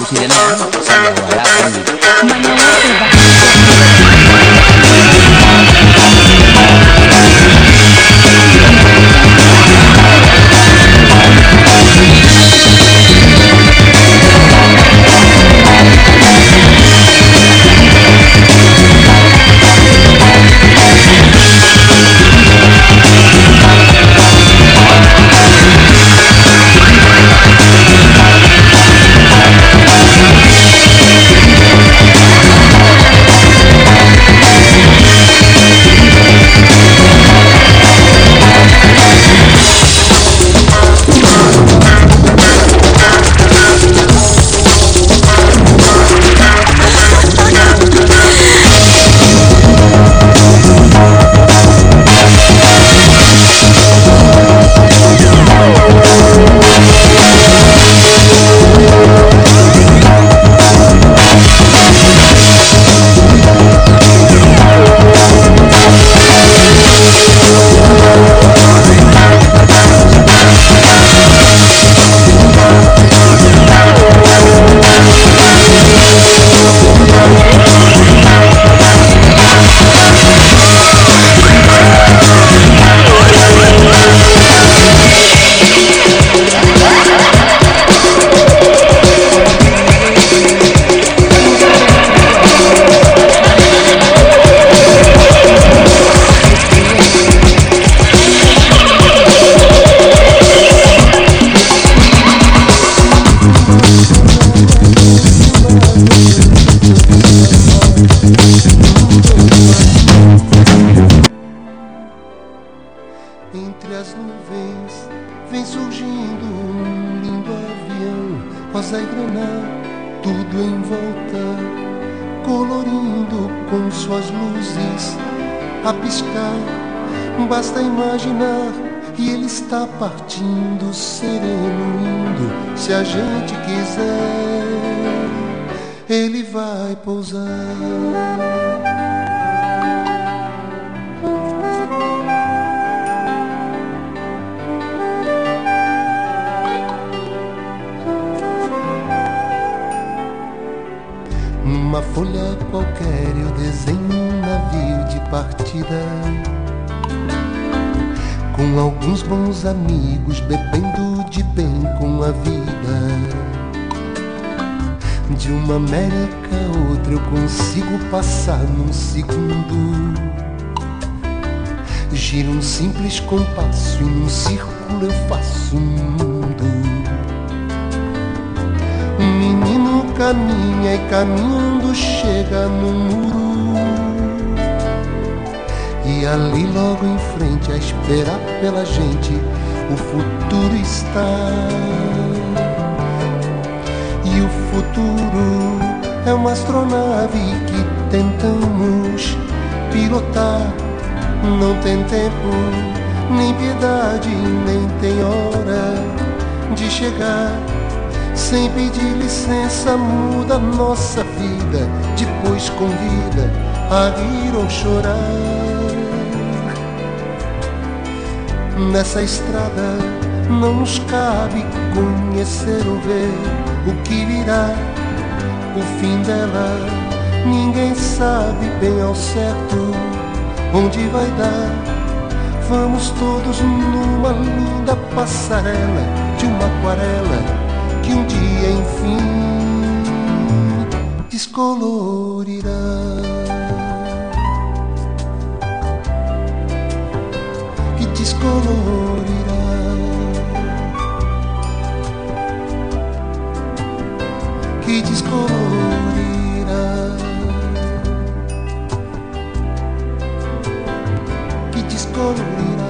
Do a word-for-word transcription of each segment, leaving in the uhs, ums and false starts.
sirena sambil balapan gitu. Entre as nuvens vem surgindo um lindo avião, rosa e grana, tudo em volta, colorindo com suas luzes a piscar. Basta imaginar e ele está partindo, sereno indo. Se a gente quiser, ele vai pousar. Numa folha qualquer eu desenho um navio de partida, com alguns bons amigos, bebendo de bem com a vida. De uma América a outra eu consigo passar num segundo. Giro um simples compasso e num círculo eu faço um mundo. Um menino caminha e caminhando chega no muro, e ali logo em frente a esperar pela gente o futuro está. E o futuro é uma astronave que tentamos pilotar. Não tem tempo, nem piedade, nem tem hora de chegar. Sem pedir licença muda nossa vida, depois convida a rir ou chorar. Nessa estrada não nos cabe conhecer ou ver o que virá, o fim dela. Ninguém sabe bem ao certo onde vai dar. Vamos todos numa linda passarela de uma aquarela que um dia enfim descolorirá. Que descolorirá. Que descolorirá. Que descolorirá.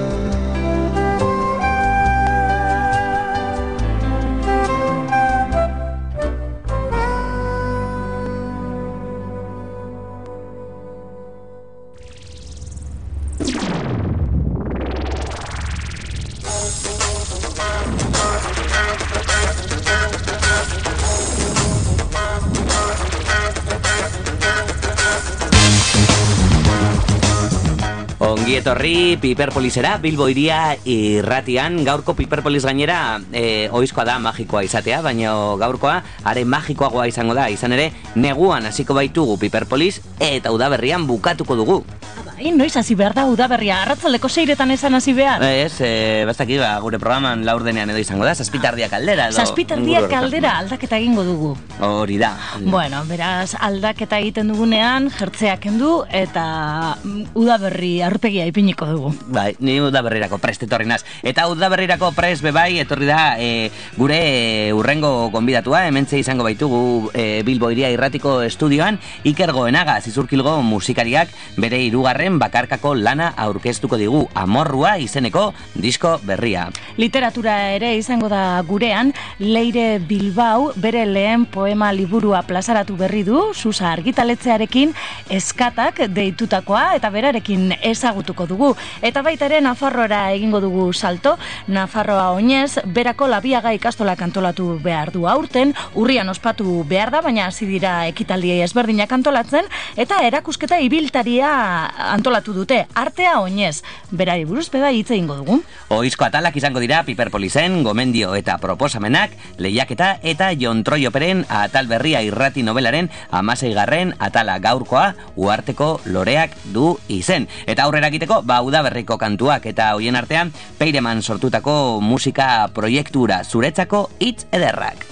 Ongi etorri Piperpolisera, Bilbo Hiria irratian. Gaurko Piperpolis gainera e, oizkoa da magikoa izatea, baina gaurkoa are magikoagoa izango da. Izan ere, neguan hasiko baitugu Piperpolis eta udaberrian bukatuko dugu. Bai, noiz hasi behar da udaberria, arratzaldeko seiretan esan hasi behar. Ez, e, bastak ba, gure programan laurdenean edo izango da, zazpitardiak aldera edo. Zazpitardiak aldera aldaketa egingo dugu. Hori da. Bueno, beraz, aldaketa egiten dugunean, jertzeak kendu eta udaberri aurpegia ipiniko dugu. Bai, ni udaberrirako prest etorri naz. Eta udaberrirako prest bebai etorri da e, gure e, urrengo gonbidatua, hementze izango baitugu e, Bilbo Hiria irratiko estudioan, Iker Goenaga, Zizurkilgo musikariak bere hirugarren bakarkako lana aurkeztuko digu, Amorrua izeneko disko berria. Literatura ere izango da gurean, Leire Bilbao bere lehen poema liburua plazaratu berri du, Susa argitaletzearekin eskatak deitutakoa eta berarekin ezagutuko dugu. Eta baita ere Nafarroara egingo dugu salto, Nafarroa oinez, berako Labiaga ikastolak antolatu behar du aurten, urrian ospatu behar da, baina hasi dira ekitaldi ezberdinak antolatzen, eta erakusketa ibiltaria antolatu dute, artea oinez. Berari buruz beda hitz egingo dugu. Oizko atalak izango dira Piperpolisen, gomendio eta proposamenak, lehiaketa eta Jon Troioperen atal berria irrati novelaren hamaseigarren atala gaurkoa uharteko loreak du izen. Eta aurrera egiteko, ba udaberriko kantuak eta hoien artean Peireman sortutako musika proiektura zuretzako hitz ederrak.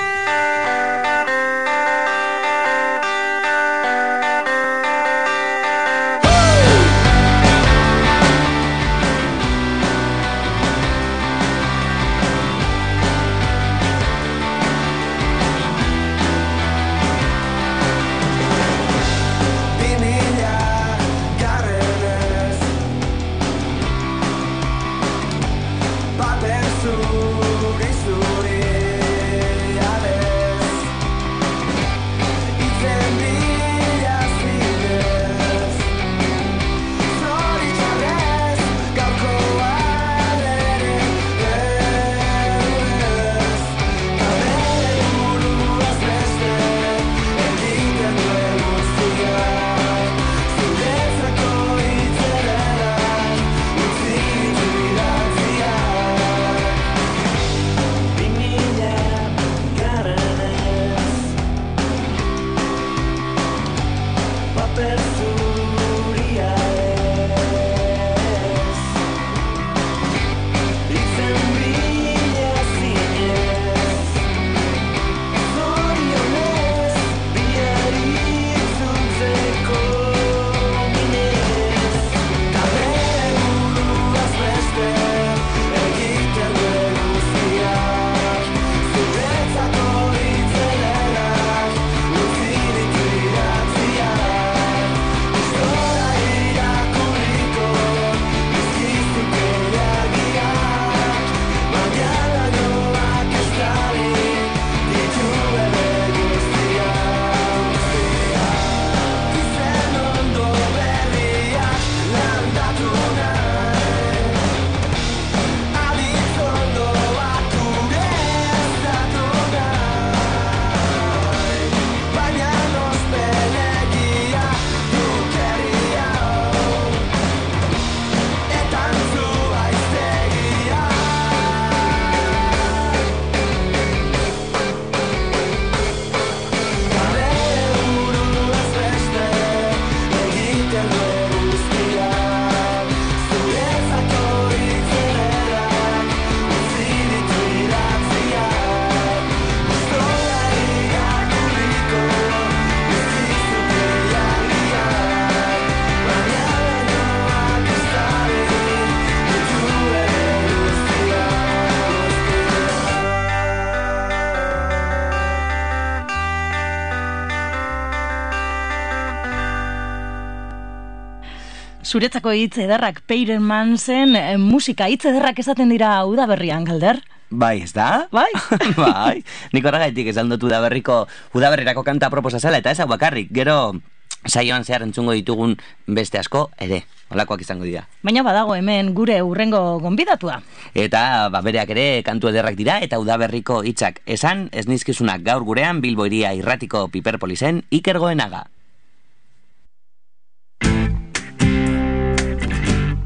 Zuretzako hitz ederrak Peireman zen e, musika hitz ederrak esaten dira udaberrian, Galder? Bai, ez da? Bai? Bai, nik horregaitik esan dut udaberriko, udaberrirako kanta proposa zela, eta ez hau bakarrik, gero saioan zehar entzungo ditugun beste asko, ere, holakoak izango dira. Baina badago hemen gure urrengo gonbidatua. Eta ba, bereak ere kantu ederrak dira, eta udaberriko hitzak esan, ez nizkizunak gaur gurean Bilbo Hiria irratiko Piperpolisen Iker Goenaga.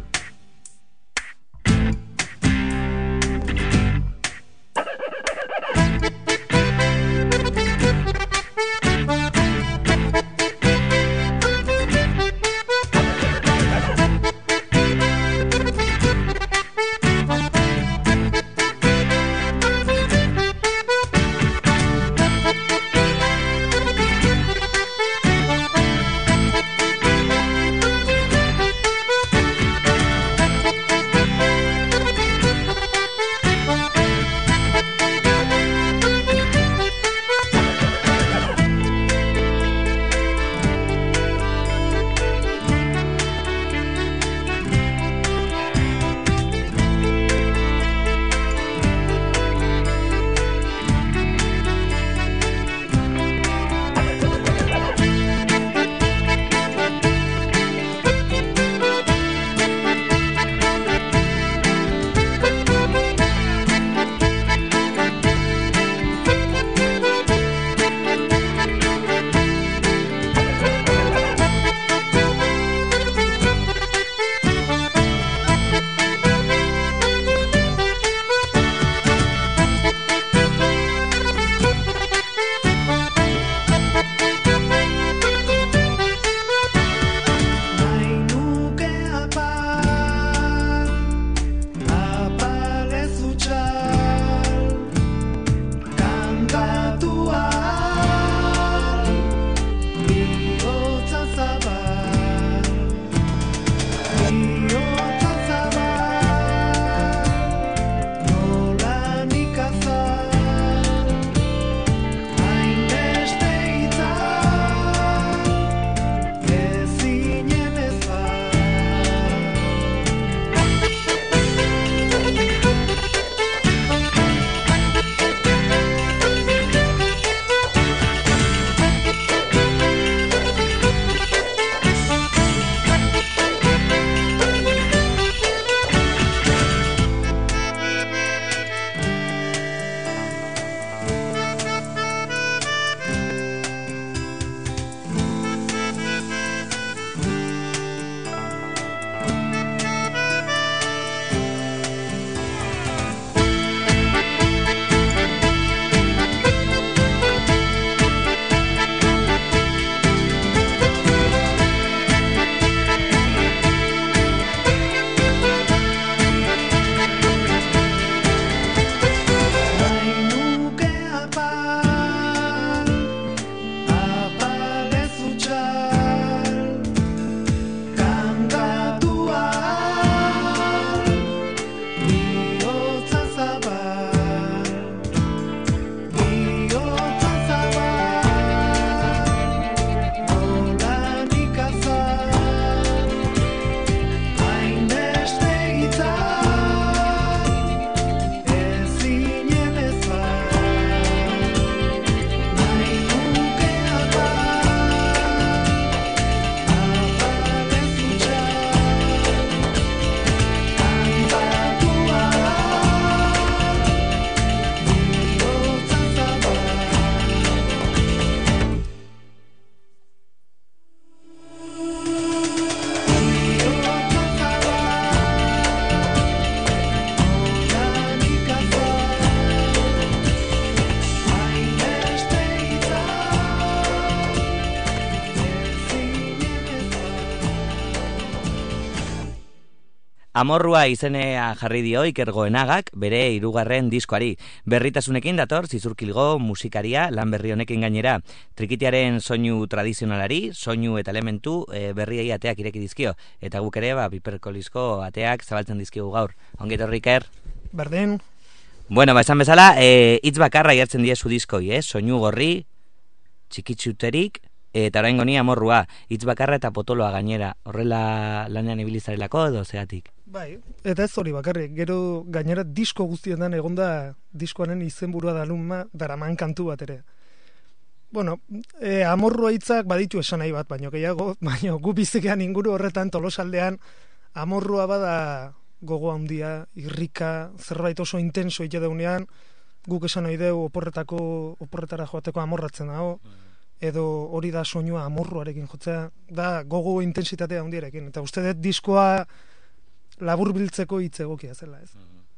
Amorrua izenea jarri dio Iker Goenagak bere hirugarren diskoari. Berritasunekin dator Zizurkilgo musikaria lan berri honekin gainera. Trikitiaren soinu tradizionalari, soinu eta elementu e, berriei ateak ireki dizkio. Eta guk ere, ba, Piperkolizko ateak zabaltzen dizkigu gaur. Ongi etorri, Iker. Berdin. Bueno, ba, esan bezala, e, hitz bakarra jartzen diezu diskoi, eh? Soinu gorri, txikitsuterik, eta oraingo ni amorrua, hitz bakarra eta potoloa gainera. Horrela lanean ibilizarelako edo zeatik? Bai, eta ez hori bakarrik, gero gainera disko guztietan egonda diskoaren izenburua daluma daraman kantu bat ere. Bueno, e, amorrua hitzak baditu esan nahi bat, baino gehiago, baino gu bizikean inguru horretan Tolosaldean amorrua bada gogo handia, irrika, zerbait oso intenso ite daunean, guk esan nahi deu oporretako, oporretara joateko amorratzen dago, edo hori da soinua amorruarekin jotzea, da gogo intensitatea handiarekin, eta uste dut diskoa laburbiltzeko hitz egokia zela, ez.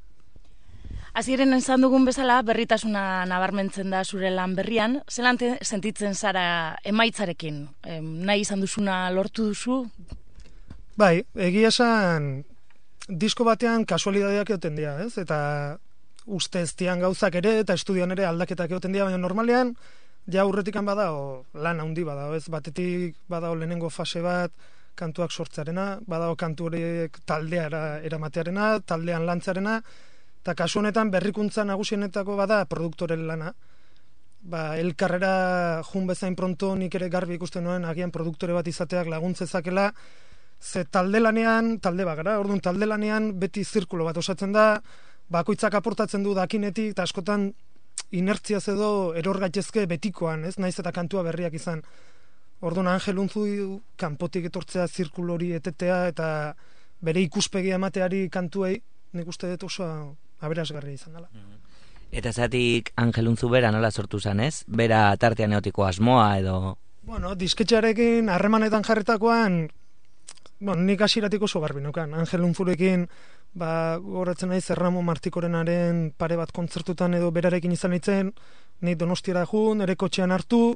Hasieran esan dugun bezala, berritasuna nabarmentzen da zure lan berrian, zelan sentitzen zara emaitzarekin? E, nahi izan duzuna lortu duzu? Bai, egia esan disko batean kasualidadeak egoten dira, ez? Eta uste ez dian gauzak ere, eta estudioan ere aldaketak egoten dira, baina normalean, ja aurretikan badao lan handi badao, ez? Batetik badao lehenengo fase bat, kantuak sortzearena, badao kantu horiek taldeara eramatearena, taldean lantzarena, eta kasu honetan berrikuntza nagusienetako bada produktoren lana. Ba, elkarrera jun bezain pronto nik ere garbi ikusten nuen agian produktore bat izateak laguntzezakela, ze talde lanean, talde bagara, orduan talde lanean beti zirkulo bat osatzen da, bakoitzak aportatzen du dakinetik, eta askotan inertziaz edo eror gaitezke betikoan, ez, naiz eta kantua berriak izan. Orduan Angel Unzu kanpotik etortzea zirkulo hori etetea eta bere ikuspegia emateari kantuei, nik uste dut oso aberasgarria izan dela. Eta zatik Angel Unzu bera nola sortu zen, ez? Bera tartean eotiko asmoa edo... Bueno, disketxearekin harremanetan jarretakoan, bueno, nik hasieratik oso garbi neukan. Angel Unzurekin, ba, goratzen naiz Erramo Martikorenaren pare bat kontzertutan edo berarekin izan nintzen, ni Donostiara jun, ere kotxean hartu,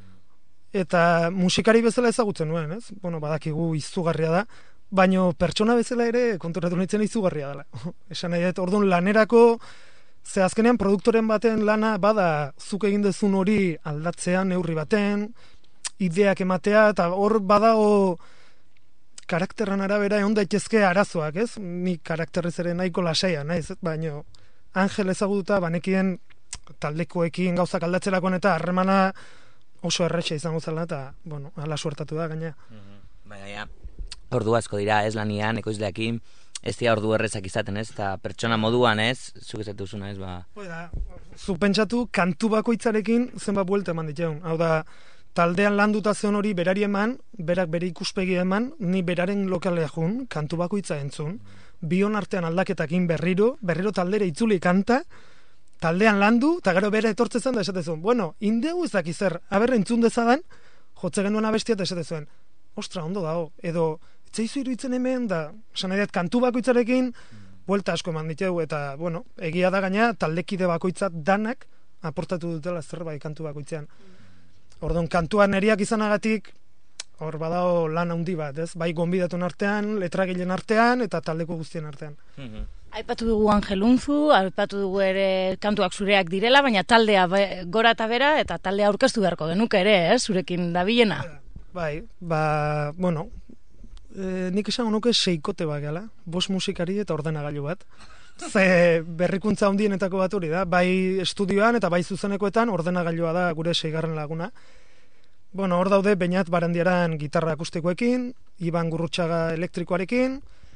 eta musikari bezala ezagutzen nuen, ez? Bueno, badakigu izugarria da, baino pertsona bezala ere konturatu nintzen izugarria dela. Esan nahi dut, orduan lanerako, ze azkenean produktoren baten lana bada zuk egin dezun hori aldatzea neurri baten, ideak ematea, eta hor badago karakterran arabera egon daitezke arazoak, ez? Ni karakterrez ere nahiko lasaia, naiz, baino Angel ezagututa banekien taldekoekin gauzak aldatzerakoan eta harremana oso erretxa izango zela, eta, bueno, ala suertatu da, gaina. Baina, ja, ordu asko dira, ez lanian, ekoizleakin, ez dira ordu errezak izaten, ez, eta pertsona moduan, ez, zuk ezatu zuna, ez, ba... Oida, zu pentsatu, kantu bakoitzarekin zenbat buelta eman dituen. Hau da, taldean landuta zeon hori berari eman, berak bere ikuspegi eman, ni beraren lokalea jun, kantu bakoitza entzun, bion artean aldaketak berriro, berriro taldera itzuli kanta, taldean landu, eta gero bere etortzen da esatezuen, bueno, indegu ez daki zer, haber entzun dezadan, jotze genuen abestia eta esatezuen, ostra, ondo dago, edo, etzaizu iruditzen hemen, da, esan nahi dut, kantu bakoitzarekin, buelta asko eman diteu, eta, bueno, egia da gaina, taldekide bakoitzat danak aportatu dutela zerbait kantu bakoitzean. Orduan, kantuan eriak izanagatik, hor badao lan handi bat, ez? Bai gonbidatun artean, letragileen artean, eta taldeko guztien artean. Aipatu dugu Angel Unzu, aipatu dugu ere kantuak zureak direla, baina taldea gora eta bera, eta taldea aurkeztu beharko genuke ere, eh? Zurekin dabilena. Bai, ba, bueno, e, nik esango nuke seikote bat gala, bost musikari eta ordenagailu bat. Ze berrikuntza handienetako bat hori da, bai estudioan eta bai zuzenekoetan ordenagailua da gure seigarren laguna. Bueno, hor daude Beñat Barandiaran gitarra akustikoekin, Iban Gurrutxaga elektrikoarekin,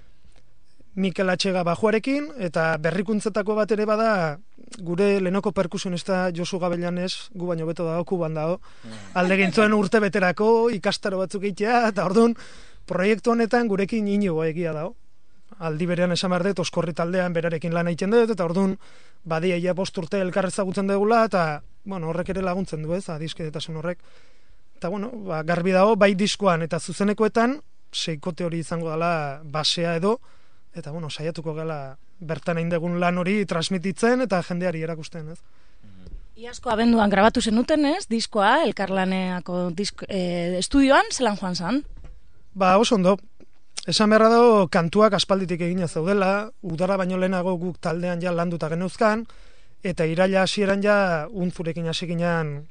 Mikel Atxega bajuarekin, eta berrikuntzetako bat ere bada gure lehenoko perkusionista Josu Gabellanes, gu baino beto dago, kuban dago, alde gintzuen urte beterako, ikastaro batzuk eitea, eta orduan, proiektu honetan gurekin inigo egia dago. Aldi berean esan behar dut, Oskorri taldean berarekin lan egiten dut, eta orduan, badia ia bost urte elkar ezagutzen dugula, eta, bueno, horrek ere laguntzen du ez, adiskidetasun horrek. Eta, bueno, ba, garbi dago, bai diskoan eta zuzenekoetan, seikote hori izango dela basea edo, eta, bueno, saiatuko gala bertan egin dugun lan hori transmititzen eta jendeari erakusten, ez? Iazko abenduan grabatu zenuten, ez? Diskoa, elkarlaneako disk, eh, estudioan, zelan joan zan? Ba, oso ondo. esan beharra dago kantuak aspalditik egina zaudela, udara baino lehenago guk taldean ja landuta geneuzkan, eta iraila hasieran ja unzurekin hasi ginean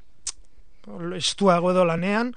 estuago edo lanean,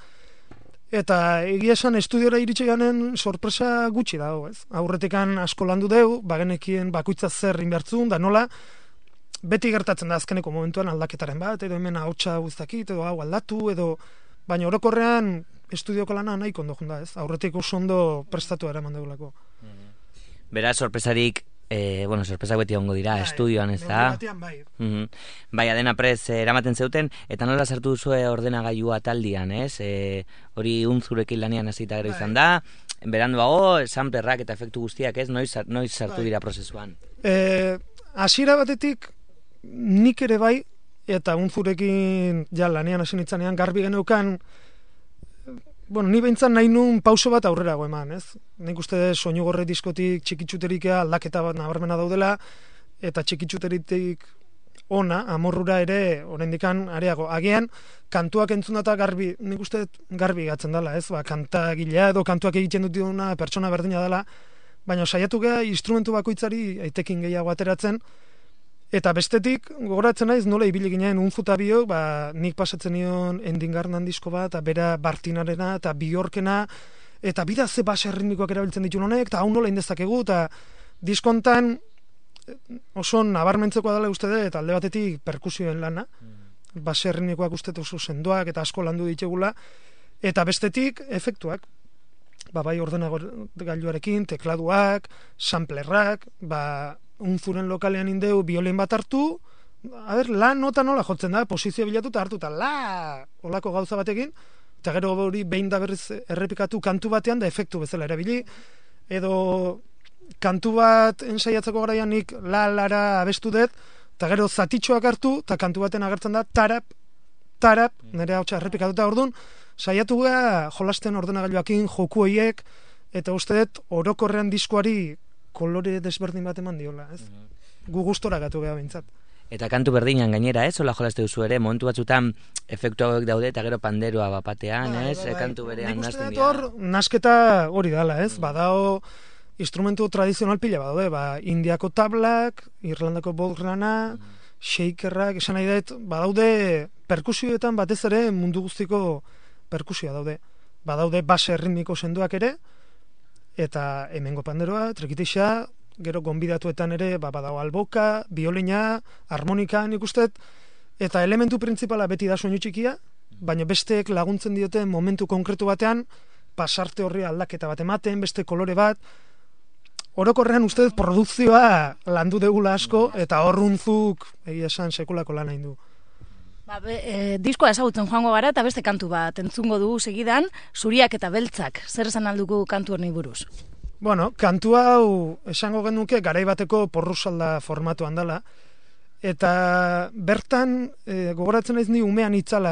eta egia esan estudiora iritsi ganen sorpresa gutxi dago, ez? Aurretikan asko landu deu, bagenekien bakoitza zer inbertzun, da nola, beti gertatzen da azkeneko momentuan aldaketaren bat, edo hemen ahotsa guztakit, edo hau aldatu, edo, baina orokorrean estudioko lana nahiko ondo junda, ez? Aurretik oso ondo prestatu eraman deulako. Beraz, sorpresarik, eh, bueno, sorpresak beti ongo dira, Bai, estudioan, ez da? batean bai. Mhm. Bai, adena prez eh, eramaten zeuten, eta nola sartu duzue ordenagailua taldian, ez? E, hori unzurekin lanean hasita gero izan da, beranduago, samplerrak eta efektu guztiak, ez? Noiz, noiz sartu Bai. dira prozesuan? Eh, hasiera batetik nik ere bai, eta unzurekin ja lanean hasi nitzanean garbi geneukan, bueno, ni behintzat nahi nun pauso bat aurrerago eman, ez? Nik uste soinu gorre diskotik txikitsuterika aldaketa bat nabarmena daudela, eta txikitsuteritik ona, amorrura ere, oraindikan areago. Agian, kantuak entzunata garbi, nik uste garbi gatzen dela, ez? Ba, kanta gilea edo kantuak egiten dut diona pertsona berdina dela, baina saiatu geha instrumentu bakoitzari aitekin gehiago ateratzen, eta bestetik, gogoratzen naiz, nola ibili ginen unzuta biok, ba, nik pasatzen nion endingarnan disko bat, eta bera Bartinarena, eta Biorkena, eta bida ze base ritmikoak erabiltzen ditu honek, eta hau nola indezakegu, eta diskontan oso nabarmentzekoa dela uste dut, alde batetik perkusioen lana, base ritmikoak uste dut oso sendoak, eta asko landu ditugula, eta bestetik efektuak, ba, bai ordenagailuarekin, tekladuak, samplerrak, ba, unzuren lokalean indeu biolin bat hartu, a ber, la nota nola jotzen da, posizio bilatu eta hartu, eta la, olako gauza batekin, eta gero hori behin da berriz errepikatu kantu batean da efektu bezala erabili, edo kantu bat ensaiatzeko garaian nik la lara abestu dut, eta gero zatitxoak hartu, eta kantu baten agertzen da tarap, tarap, nire hau errepikatuta orduan, saiatu gara jolasten ordenagailuakin joku hoiek, eta uste dut orokorrean diskoari kolore desberdin bat eman diola, ez? Gu gustora gatu geha bintzat. Eta kantu berdinan gainera, ez? Ola jolaste duzu ere, momentu batzutan efektu hauek daude, eta gero panderoa bapatean, Bai, ez? bai, bai. Kantu berean Nik uste nazten dut dira. hor, nasketa hori dala, ez? Badao instrumentu tradizional pila badaude, ba, indiako tablak, irlandako bolgrana, shakerrak, esan nahi dut, badaude perkusioetan batez ere mundu guztiko perkusioa daude. Badaude base ritmiko sendoak ere, eta hemengo panderoa, trekitixa, gero gonbidatuetan ere, ba, badago alboka, biolina, harmonika, nik uste, eta elementu printzipala beti da soinu txikia, baina besteek laguntzen diote momentu konkretu batean, pasarte horri aldaketa bat ematen, beste kolore bat, orokorrean uste dut produkzioa landu degula asko, eta horruntzuk, egia esan, sekulako lan hain du. Ba, be, e, diskoa ezagutzen joango gara eta beste kantu bat entzungo dugu segidan, Zuriak eta Beltzak. Zer esan alduko kantu honi buruz? Bueno, kantu hau esango genuke garai bateko porrusalda formatuan dela, eta bertan e, gogoratzen naiz ni umean itzala,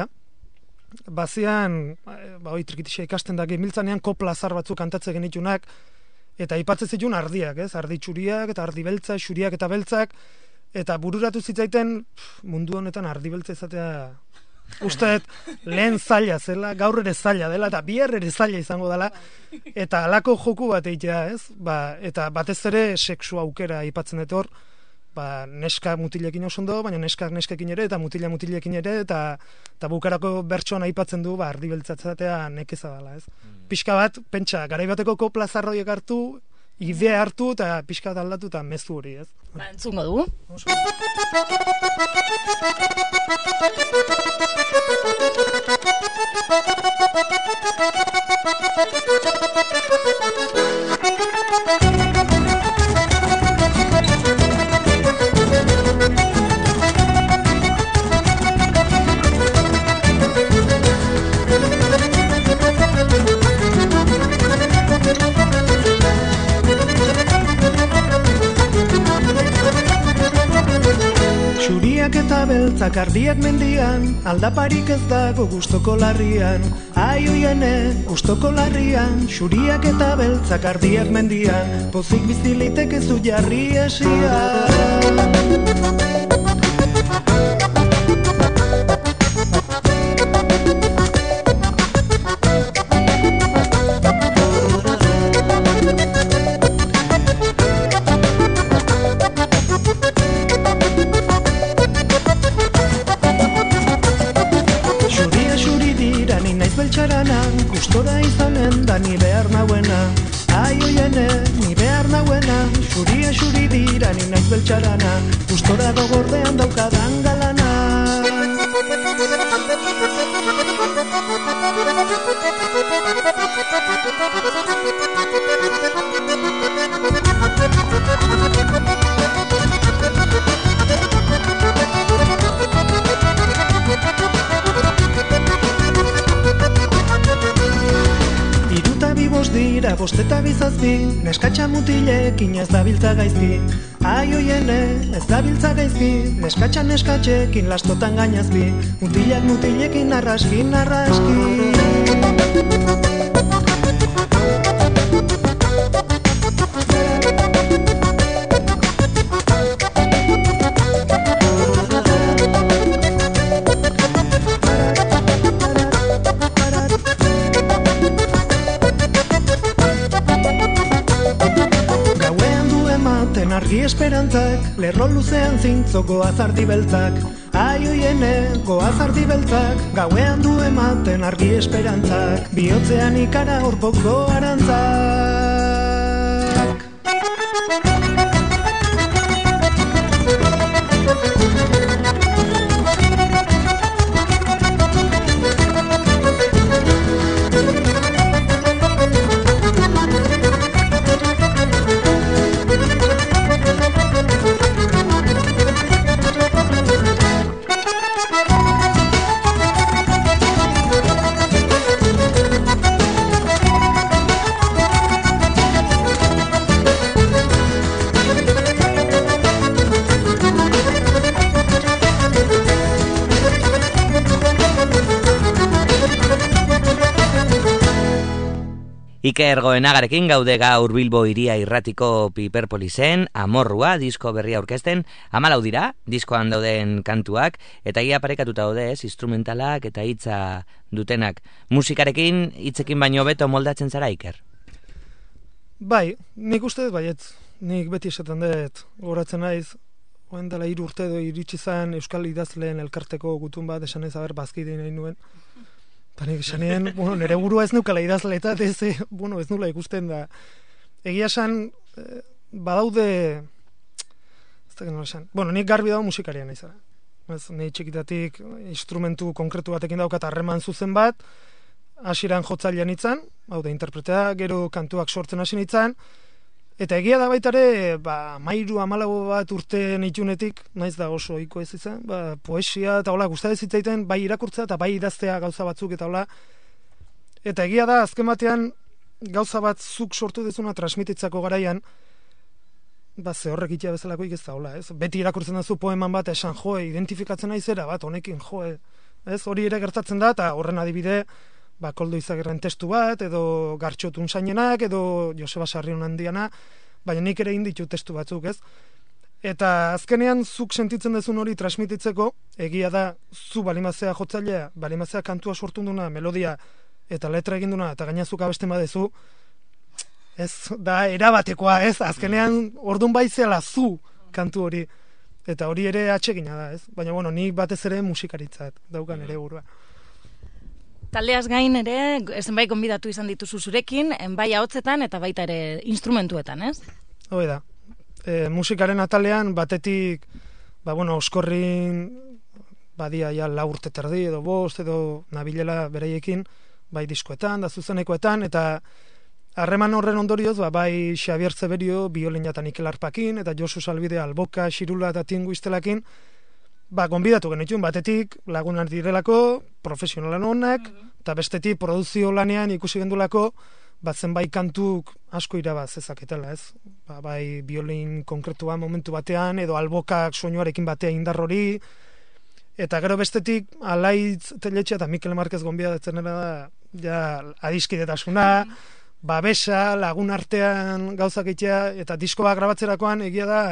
bazian, ba, oi, trikitixa ikasten da gemiltzanean kopla zar batzuk kantatze genitunak, eta aipatzen zituen ardiak, ez? Ardi txuriak eta ardi beltzak, xuriak eta beltzak, eta bururatu zitzaiten mundu honetan ardi beltza izatea uste lehen zaila zela, gaur ere zaila dela, eta bihar ere zaila izango dela, eta halako joku bat egitea, ez? Ba, eta batez ere sexu aukera aipatzen dut hor, ba, neska mutilekin oso ondo, baina neskak neskekin ere, eta mutila mutilekin ere, eta, eta bukarako bertsoan aipatzen du, ba, ardi beltzatzatea nekeza dela, ez? Pixka bat, pentsa, garai bateko kopla zarroiek hartu, idea hartu, eta pixka bat aldatu, eta mezu hori, ez? Ba, entzungo dugu. Xuriak eta beltzak ardiak mendian, aldaparik ez dago gustoko larrian. Ai oiene, gustoko larrian, xuriak eta beltzak ardiak mendian, pozik bizilitek ez du jarri esian. beltxarana, gustora izanen da ni behar nauena. Ai oiene, ni behar nauena, xuria xuri dira ni naiz beltxarana, gustora gogordean daukadan galana. Iruta bibos dira, bosteta bizazpi, neskatxa mutilekin ez dabiltza gaizki. Ai oiene, ez dabiltza gaizki, neskatxa neskatxekin lastotan gainazpi, mutilak mutilekin arraski, arraski. Argi esperantzak, lerro luzean zintzo goazardi beltzak. Ai oiene, goazardi beltzak, gauean du ematen argi esperantzak, bihotzean ikara horpoko arantzak. Iker Goenagarekin gaude gaur Bilbo Hiria Irratiko Piperpolisen Amorrua disko berria aurkezten. Hamalau dira diskoan dauden kantuak eta ia parekatuta daude, ez, instrumentalak eta hitza dutenak. Musikarekin hitzekin baino beto moldatzen zara, Iker? Bai, nik uste dut baiet. Nik beti esaten dut, goratzen naiz, oen dela hiru urte edo iritsi zen Euskal Idazleen elkarteko gutun bat, esan ez aber bazkide nahi nuen. Panik esanien, bueno, nire burua ez nukala idazle eta ez, bueno, ez nula ikusten da. Egia esan, eh, badaude, ez da nola esan, bueno, nik garbi dago musikarian izan. Ez, nahi txikitatik instrumentu konkretu batekin daukat harreman zuzen bat, hasieran jotzailean itzan, hau da interpretea, gero kantuak sortzen hasi nitzan, eta egia da baitare, ba, mairu amalago bat urte nitunetik, naiz da oso ohiko ez izan, ba, poesia eta hola, gustadez hitzaiten, bai irakurtzea eta bai idaztea gauza batzuk eta hola, eta egia da, azken batean, gauza bat zuk sortu dezuna transmititzako garaian, ba, ze horrek itea bezalakoik ez da hola, ez? Beti irakurtzen dazu poeman bat, esan joe, identifikatzen naizera, bat, honekin joe, ez? Hori ere gertatzen da, eta horren adibide, ba, Koldo Izagirren testu bat, edo Gartxotun Sainenak, edo Joseba Sarrion handiana, baina nik ere inditu testu batzuk, ez? Eta azkenean zuk sentitzen dezun hori transmititzeko, egia da, zu balimazea jotzailea, balimazea kantua sortu duna, melodia, eta letra egin duna, eta gainazuk abesten badezu, ez da erabatekoa, ez? Azkenean ordun baizela zu kantu hori, eta hori ere atsegina da, ez? Baina, bueno, nik batez ere musikaritzat daukan ere burua. Taldeaz gain ere, zenbait gonbidatu izan dituzu zurekin, bai ahotsetan eta baita ere instrumentuetan, ez? Hoi da. E, musikaren atalean batetik, ba bueno, Oskorrin badia ja lau urte terdi edo bost edo nabilela beraiekin, bai diskoetan, da zuzenekoetan, eta harreman horren ondorioz, ba, bai Xabier Zeberio, biolina eta Mikel Arpakin, eta Josu Salbide, Alboka, Xirula eta Tingu Iztelakin, ba, gonbidatu genituen, batetik lagunak direlako, profesionalan honak, eta bestetik produzio lanean ikusi gendulako, bat zenbait kantuk asko irabaz ezaketela, ez? Ba, bai biolin konkretua momentu batean, edo Albokak soinuarekin batea indar hori, eta gero bestetik Alaitz Teletxea eta Mikel Marquez gonbidatzen da, ja, adiskidetasuna, babesa, lagun artean gauzak egitea, eta disko bat grabatzerakoan egia da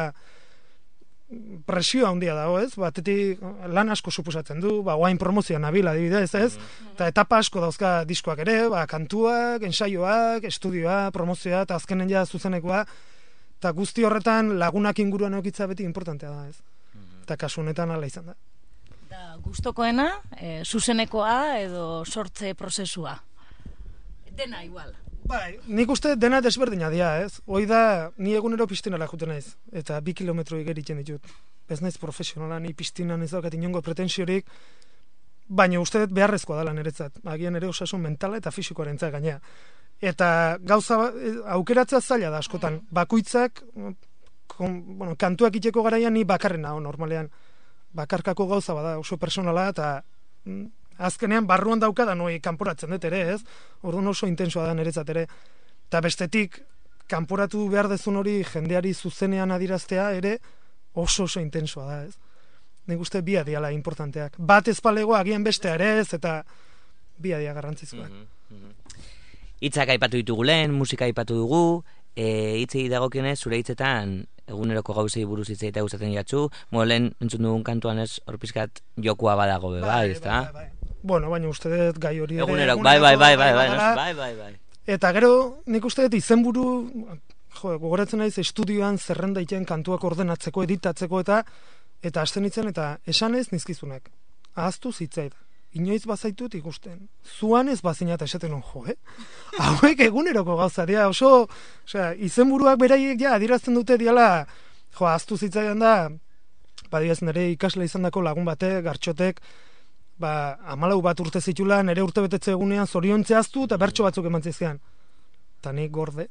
presio handia dago, ez? Batetik lan asko suposatzen du, ba, guain promozioa nabil adibidez, ez? Eta etapa asko dauzka diskoak ere, ba, kantuak, ensaioak, estudioa, promozioa, eta azkenen ja zuzenekoa, eta guzti horretan lagunak inguruan eukitza beti importantea da, ez? Eta kasu honetan ala izan da. Eta gustokoena, e, zuzenekoa edo sortze prozesua? Dena igual. Bai, nik uste dena desberdina dira, ez? Hoi da, ni egunero pistinara juten naiz, eta bi kilometro igeritzen ditut. Ez naiz profesionala, ni pistinan ez daukat inongo pretensiorik, baina uste dut beharrezkoa dela niretzat. Agian ere osasun mentala eta fisikoaren gainea. Eta gauza, aukeratzea zaila da askotan. Bakoitzak, kon, bueno, kantuak iteko garaian ni bakarren hau normalean. Bakarkako gauza bada, oso personala, eta mm, azkenean barruan daukada noi kanporatzen dut ere, ez? Orduan oso intensoa da niretzat ere. Eta bestetik, kanporatu behar dezun hori jendeari zuzenean adiraztea ere oso oso intensoa da, ez? Nik uste bi adiala importanteak. Bat ezpalego agian bestea ere ez, eta bi adia garrantzizkoak. Mm -hmm. Hitzak aipatu ditugu lehen, musika aipatu dugu, e, hitzei dagokionez zure hitzetan eguneroko gauzei buruz hitz egitea gustatzen jatzu, mo lehen entzun dugun kantuan ez hor pizkat jokua badago be, bai, ezta? Bai, bai, bai. Bueno, baina uste dut gai hori ere eguneroko, bai, bai, bai, bai, bai, bai, bai, bai. Eta gero, nik uste dut izenburu, jo, gogoratzen naiz estudioan zerrenda iten kantuak ordenatzeko, editatzeko eta eta hasten nintzen eta esanez nizkizunak. Ahaztu zitzait. Inoiz bazaitut ikusten. Zuan ez bazina eta esaten jo, eh? Hauek eguneroko gauza dira, oso, osea, izenburuak beraiek ja adirazten dute diala, jo, ahaztu zitzaidan da, badiaz nire ikasle izandako lagun bate, gartxotek, ba, hamalau bat urte zitula, nire urte betetze egunean zoriontze ahaztu eta bertso batzuk eman zizkian. Eta nik gorde.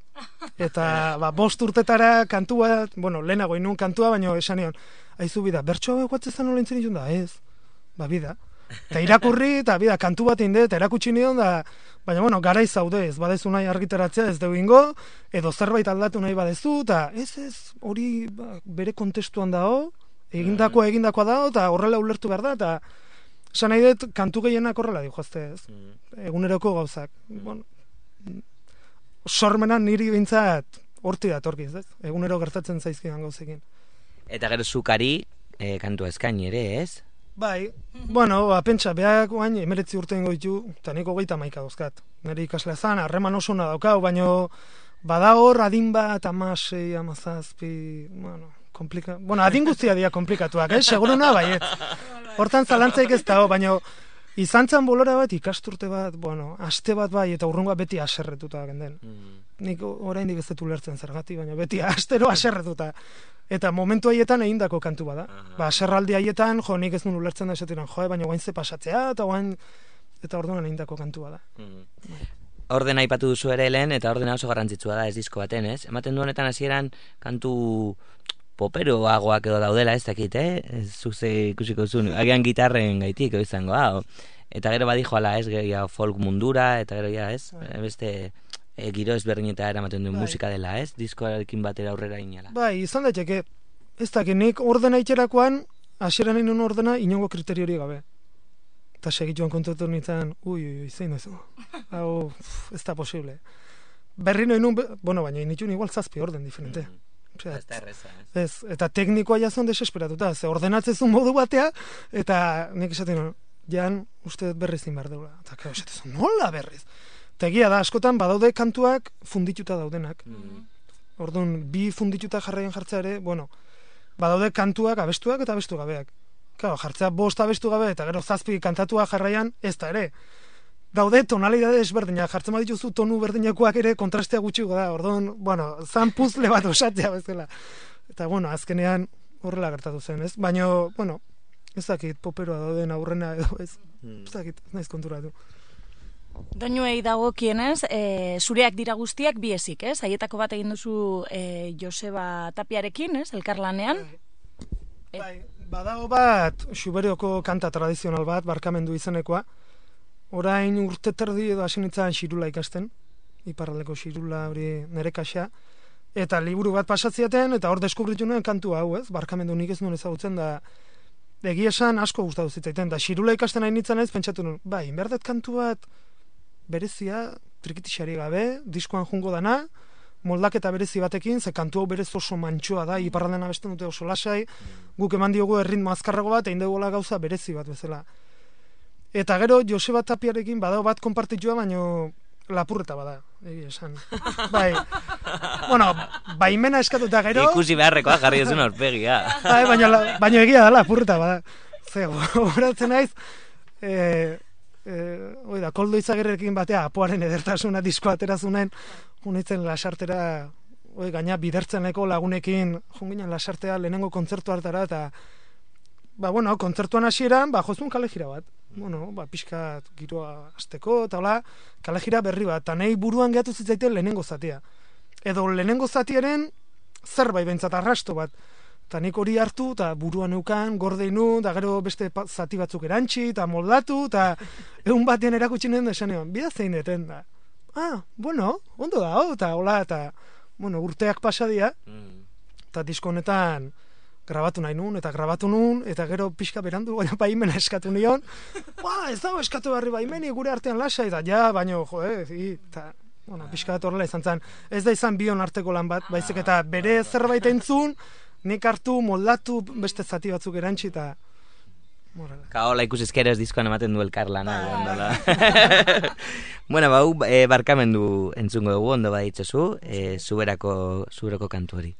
Eta ba, bost urtetara kantu bat, bueno, lehenago inun kantua, baina esan nion, aizu bida, bertso hau guatzezan nola intzen ditun da, ez? Ba, bida. Eta irakurri, eta bida, kantu bat inde, eta erakutsi nion, da, baina, bueno, garaiz zaude, ez badezu nahi argitaratzea ez dugu ingo, edo zerbait aldatu nahi badezu, eta ez ez, hori ba, bere kontestuan dao, egindakoa egindakoa dao, eta horrela ulertu behar da, eta esan nahi dut, kantu gehienak horrela dihoazte, ez? Eguneroko gauzak. Bueno, sormena niri bintzat horti datorkiz, ez? Egunero gertatzen zaizkidan gauzekin. Eta gero zukari e, kantua eskaini ere, ez? Bai, bueno, ba, pentsa, behak guain emeretzi urte ingo ditu, eta niko geita maika dauzkat. Nire ikaslea zan, harreman oso na daukau, baino bada hor adin bat, amasei, amazazpi, bueno, komplika... Bueno, adin guztia dira komplikatuak, eh? Seguruna, baiet. Hortan zalantzaik ez dago, baino izan zan bolora bat, ikasturte bat, bueno, aste bat bai, eta urrungoa beti aserretuta genden. Mm. Nik oraindik ez dut ulertzen zergatik, baina beti astero aserretuta. Eta momentu haietan egindako kantu bada. Uh-huh. Ba, aserraldi haietan, jo, nik ez nun ulertzen da esateran, jo, baina guain ze pasatzea, eta guain, eta orduan egindako kantu bada. Uh-huh. Bai. Ordena aipatu duzu ere lehen, eta ordena oso garrantzitsua da ez disko baten, ez? Ematen du honetan hasieran kantu poperoagoak edo daudela, ez dakit, eh? Ez zuze ikusiko zuen, agian gitarren gaitik izango, hau. Eta gero badijo ala, ez, gehiago folk mundura, eta gero ja, ez? Bai. Beste... E, giro ezberdinetara eramaten duen bai. Musika dela, ez? Diskoarekin batera aurrera inala. Bai, izan daiteke, ez dakit, nik ordena itxerakoan, hasieran egin ordena, inongo kriteriori gabe. Eta segituan kontuetu nintzen, ui, ui, zein duzu. Hau, ez da posible. Berri noin nun, bueno, baina initun igual zazpi orden diferente. Mm. Osea, ez da erreza, ez? Ez, eta teknikoa jazon desesperatuta, ze ordenatzezun modu batea, eta nik esaten, jan, uste berrizin behar deula. Eta, kero, esatzen, nola berriz? Tegia da, askotan badaude kantuak fundituta daudenak. Mm-hmm. Orduan, bi fundituta jarraian jartzea ere, bueno, badaude kantuak abestuak eta abestu gabeak. Claro, jartzea bost abestu gabe eta gero zazpi kantatua jarraian ez da ere. Daude tonalidade ezberdinak, jartzen badituzu tonu berdinakoak ere kontrastea gutxiko da. Orduan, bueno, zan puzle bat osatzea bezala. Eta, bueno, azkenean horrela gertatu zen, ez? Baina, bueno, ez dakit poperoa dauden aurrena edo, ez? Ez dakit, ez naiz konturatu. Doinuei dagokienez, e, zureak dira guztiak biesik, ez? Haietako bat egin duzu e, Joseba Tapiarekin, ez? Elkarlanean. Bai, bai, badago bat, Xuberioko kanta tradizional bat, barkamendu izenekoa. Orain urte terdi edo hasi nintzen xirula ikasten, iparraldeko xirula hori nere kaxa. Eta liburu bat pasatziaten, eta hor deskubritu nuen kantu hau, ez? Barkamendu nik ez nuen ezagutzen da... Egia esan asko gustatu zitzaiten, da xirula ikasten nahi nintzen ez, pentsatu nuen, bai, inberdet kantu bat berezia, trikitixari gabe, diskoan jungo dana, moldaketa berezi batekin, ze kantu hau berez oso mantxoa da, iparraldean abesten dute oso lasai, guk eman diogu erritmo azkarrago bat, egin dugu gauza berezi bat bezala. Eta gero, Joseba Tapiarekin badago bat konpartitua, baino lapurreta bada, egia esan. Bai, bueno, baimena eskatuta gero... Ikusi beharrekoa jarri ezun aurpegia. Bai, baina, baina egia da lapurreta bada. Ze, horatzen naiz, e, e, oida, koldo izagerrekin batea, apoaren edertasuna disko aterazunen, unitzen lasartera, oi, gaina bidertzeneko lagunekin, junginen lasartea lehenengo kontzertu hartara, eta, ba, bueno, kontzertuan hasieran, ba, jozun kale jira bat. Bueno, ba, pixka giroa azteko, eta hola, kale jira berri bat, eta nahi buruan gehatu zitzaiten lehenengo zatia. Edo lehenengo zatiaren zerbait bentsat arrasto bat. Eta nik hori hartu, eta buruan neukan, gordeinu, eta gero beste zati batzuk erantzi, eta moldatu, eta egun batean erakutsi nuen da esan egon, bida zein deten da. Ah, bueno, ondo da, oh, eta hola, eta, bueno, urteak pasadia, eta disko honetan grabatu nahi nun, eta grabatu nun, eta gero pixka berandu, baina baimena eskatu nion, ba, ez dago eskatu barri baimeni, gure artean lasa, eta ja, baino, jo, eh, eta, bueno, pixka bat horrela izan zen, ez da izan bion arteko lan bat, baizik eta bere zerbait entzun, nik hartu, moldatu, beste zati batzuk erantzi, eta morala. Kaola ikusizkera ez diskoan ematen du elkarlana. Bueno, bau, e, barkamendu entzungo dugu, ondo baditzozu, e, zuberako, zuberako kantu hori.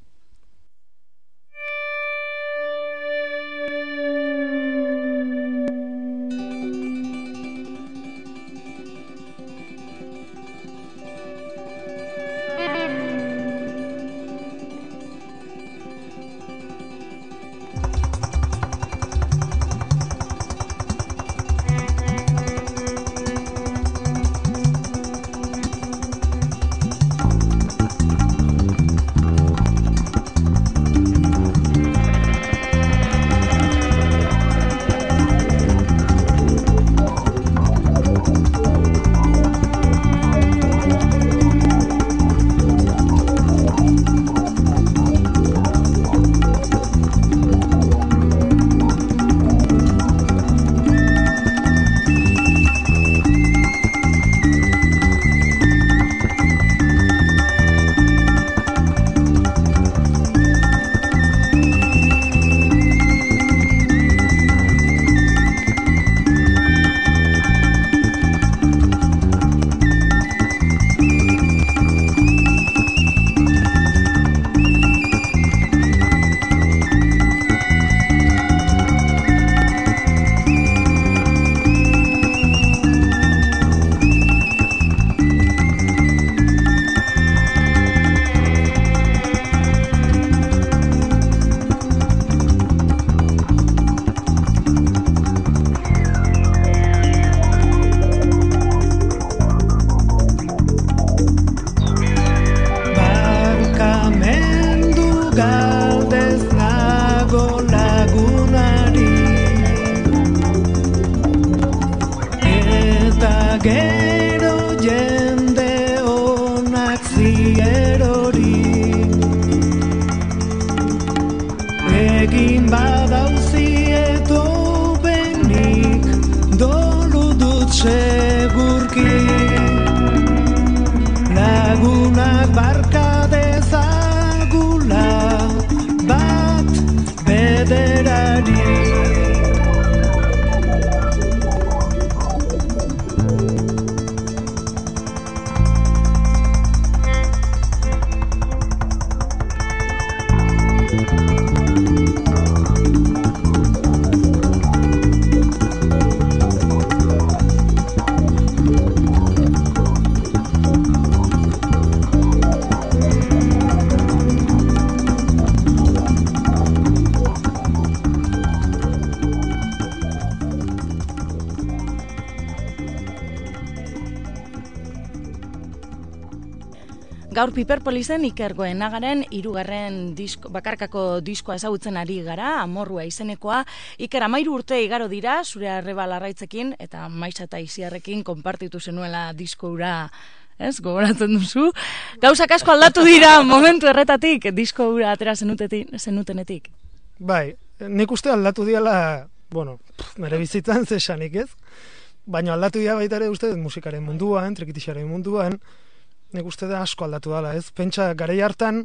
Gaur Piperpolisen Iker Goenagaren hirugarren disko, bakarkako diskoa ezagutzen ari gara, Amorrua izenekoa. Iker, amairu urte igaro dira, zure arreba larraitzekin, eta Maixa eta Isiarrekin konpartitu zenuela disko hura, ez, gogoratzen duzu. Gauzak asko aldatu dira momentu erretatik, disko hura atera zenutenetik. Bai, nik uste aldatu diala, bueno, nire bizitzan zesanik, ez? Baina aldatu dira baita ere uste musikaren munduan, trekitixaren munduan, nik uste da asko aldatu dala, ez? Pentsa, garei hartan,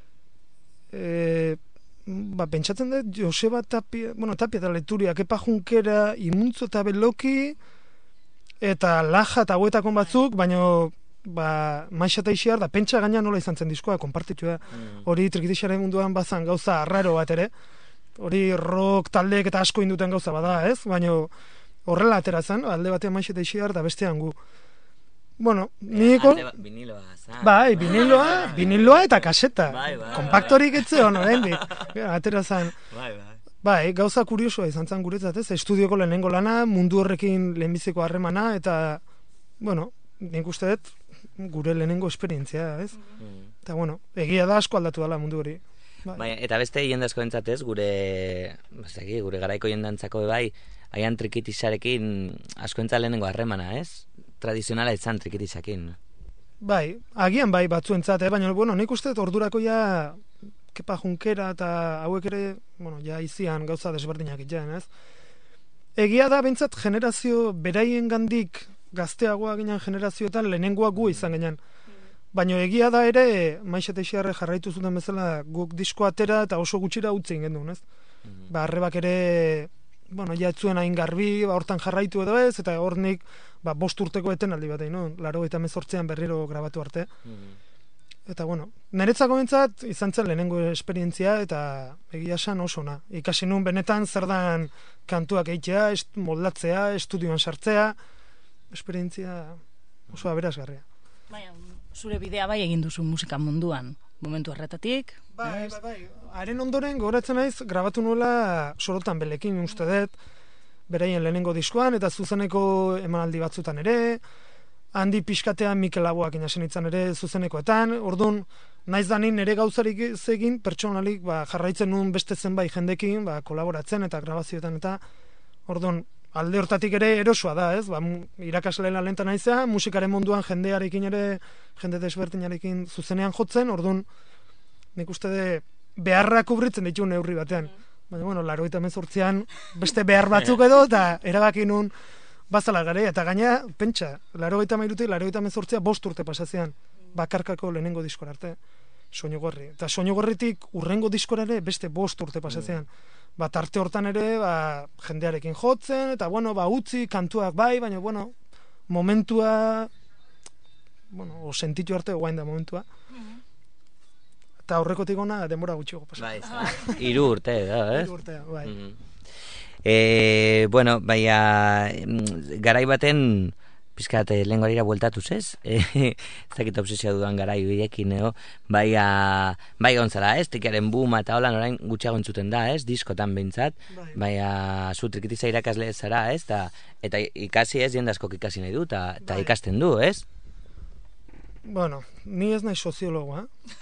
e, ba, pentsatzen dut, Joseba Tapia, bueno, Tapia eta Leturia, Kepa Junkera, Imuntzo eta Beloki, eta Laja eta Huetakon batzuk, baina, ba, Maixa eta Isiar, da pentsa gaina nola izan zen diskoa, konpartitua, hori mm. trekitixaren munduan bazan gauza arraro bat ere, hori rock taldeek eta asko induten gauza bada, ez? Baina horrela atera zen, alde batean Maixa eta Ixiar, da bestean gu. Bueno, niko... Viniloa, zan. Bai, viniloa, viniloa eta kaseta. Bai, bai. Kompaktorik etze hon, oraindik. Atera zen. Bai, bai. Bai, gauza kuriosoa izan zen guretzat, ez? Estudioko lehenengo lana, mundu horrekin lehenbiziko harremana, eta, bueno, nik uste dut, gure lehenengo esperientzia, ez? Mm. Eta, bueno, egia da asko aldatu dela mundu hori. Bai. Bai, eta beste jende asko entzatez, gure, bazaki, gure garaiko jendantzako bai, aian trikitisarekin asko entza lehenengo harremana, ez? Tradizionala izan trikitisakin. Bai, agian bai batzuentzat, eh? Baina, bueno, nik uste dut ordurako ja Kepa Junkera eta hauek ere, bueno, ja izian gauza desberdinak itxean, ez? Egia da, bentsat, generazio beraien gandik gazteagoa ginen generazioetan lehenengoa gu izan ginen. Baina egia da ere, Maixa eta Ixiarre jarraitu zuten bezala guk disko atera eta oso gutxira utzi ingen duen, ez? Mm-hmm. Ba, arrebak ere, bueno, ja etzuen hain garbi, ba, hortan jarraitu edo ez, eta hornik, ba, bost urteko etenaldi bat, no? Laro eta mezortzean berriro grabatu arte. Mm-hmm. Eta, bueno, niretzako bentsat izan zen lehenengo esperientzia, eta egia esan oso ona. Ikasi nun benetan zer dan kantuak eitea, est, moldatzea, estudioan sartzea, esperientzia oso aberasgarria. Baina, zure bidea bai egin duzu musika munduan, momentu harretatik. Bai, bai, bai. Haren ondoren, gogoratzen naiz, grabatu nuela Sorotan Belekin uste dut, beraien lehenengo diskoan, eta zuzeneko emanaldi batzutan ere, handi pixkatean Mikel Laboak inasen itzan ere zuzenekoetan, orduan, naiz da nin nire gauzarik egin pertsonalik, ba, jarraitzen nun beste zenbait jendekin, ba, kolaboratzen eta grabazioetan, eta orduan, alde hortatik ere erosoa da, ez? Ba, irakasleen alenta naizea, musikaren munduan jendearekin ere, jende desbertinarekin zuzenean jotzen, orduan, nik uste de beharra kubritzen ditu neurri batean. Baina, bueno, laurogeita hemezortzian beste behar batzuk edo, eta erabaki nun bazala garaia, eta gaina, pentsa, laurogeita hamairutik, laurogeita hemezortzia bost urte pasazean, bakarkako lehenengo diskora arte, Soinu Gorri. Eta Soinu Gorritik urrengo diskora ere beste bost urte pasazean. Ba, tarte hortan ere, ba, jendearekin jotzen, eta, bueno, ba, utzi, kantuak bai, baina, bueno, momentua, bueno, o sentitu arte, guain da momentua. Eta horrekotik ona, denbora gutxiago pasa. Bai, hiru urte, da, ez? Hiru urte, bai. Mm-hmm. E, bueno, baina, garai baten, pizkat, lehen gorira bueltatuz, ez? E, ez dakit obsesioa dudan garai horiekin, eo? Baina, bai gontzara, ez? Tikaren booma eta holan orain gutxiago entzuten da, ez? Diskotan behintzat, bai. Baina, zu trikitiza irakasle zara, ez? Ta, eta ikasi ez, jende askok ikasi nahi du, eta bai. Ikasten du, ez? Bueno, ni ez nahi soziologoa,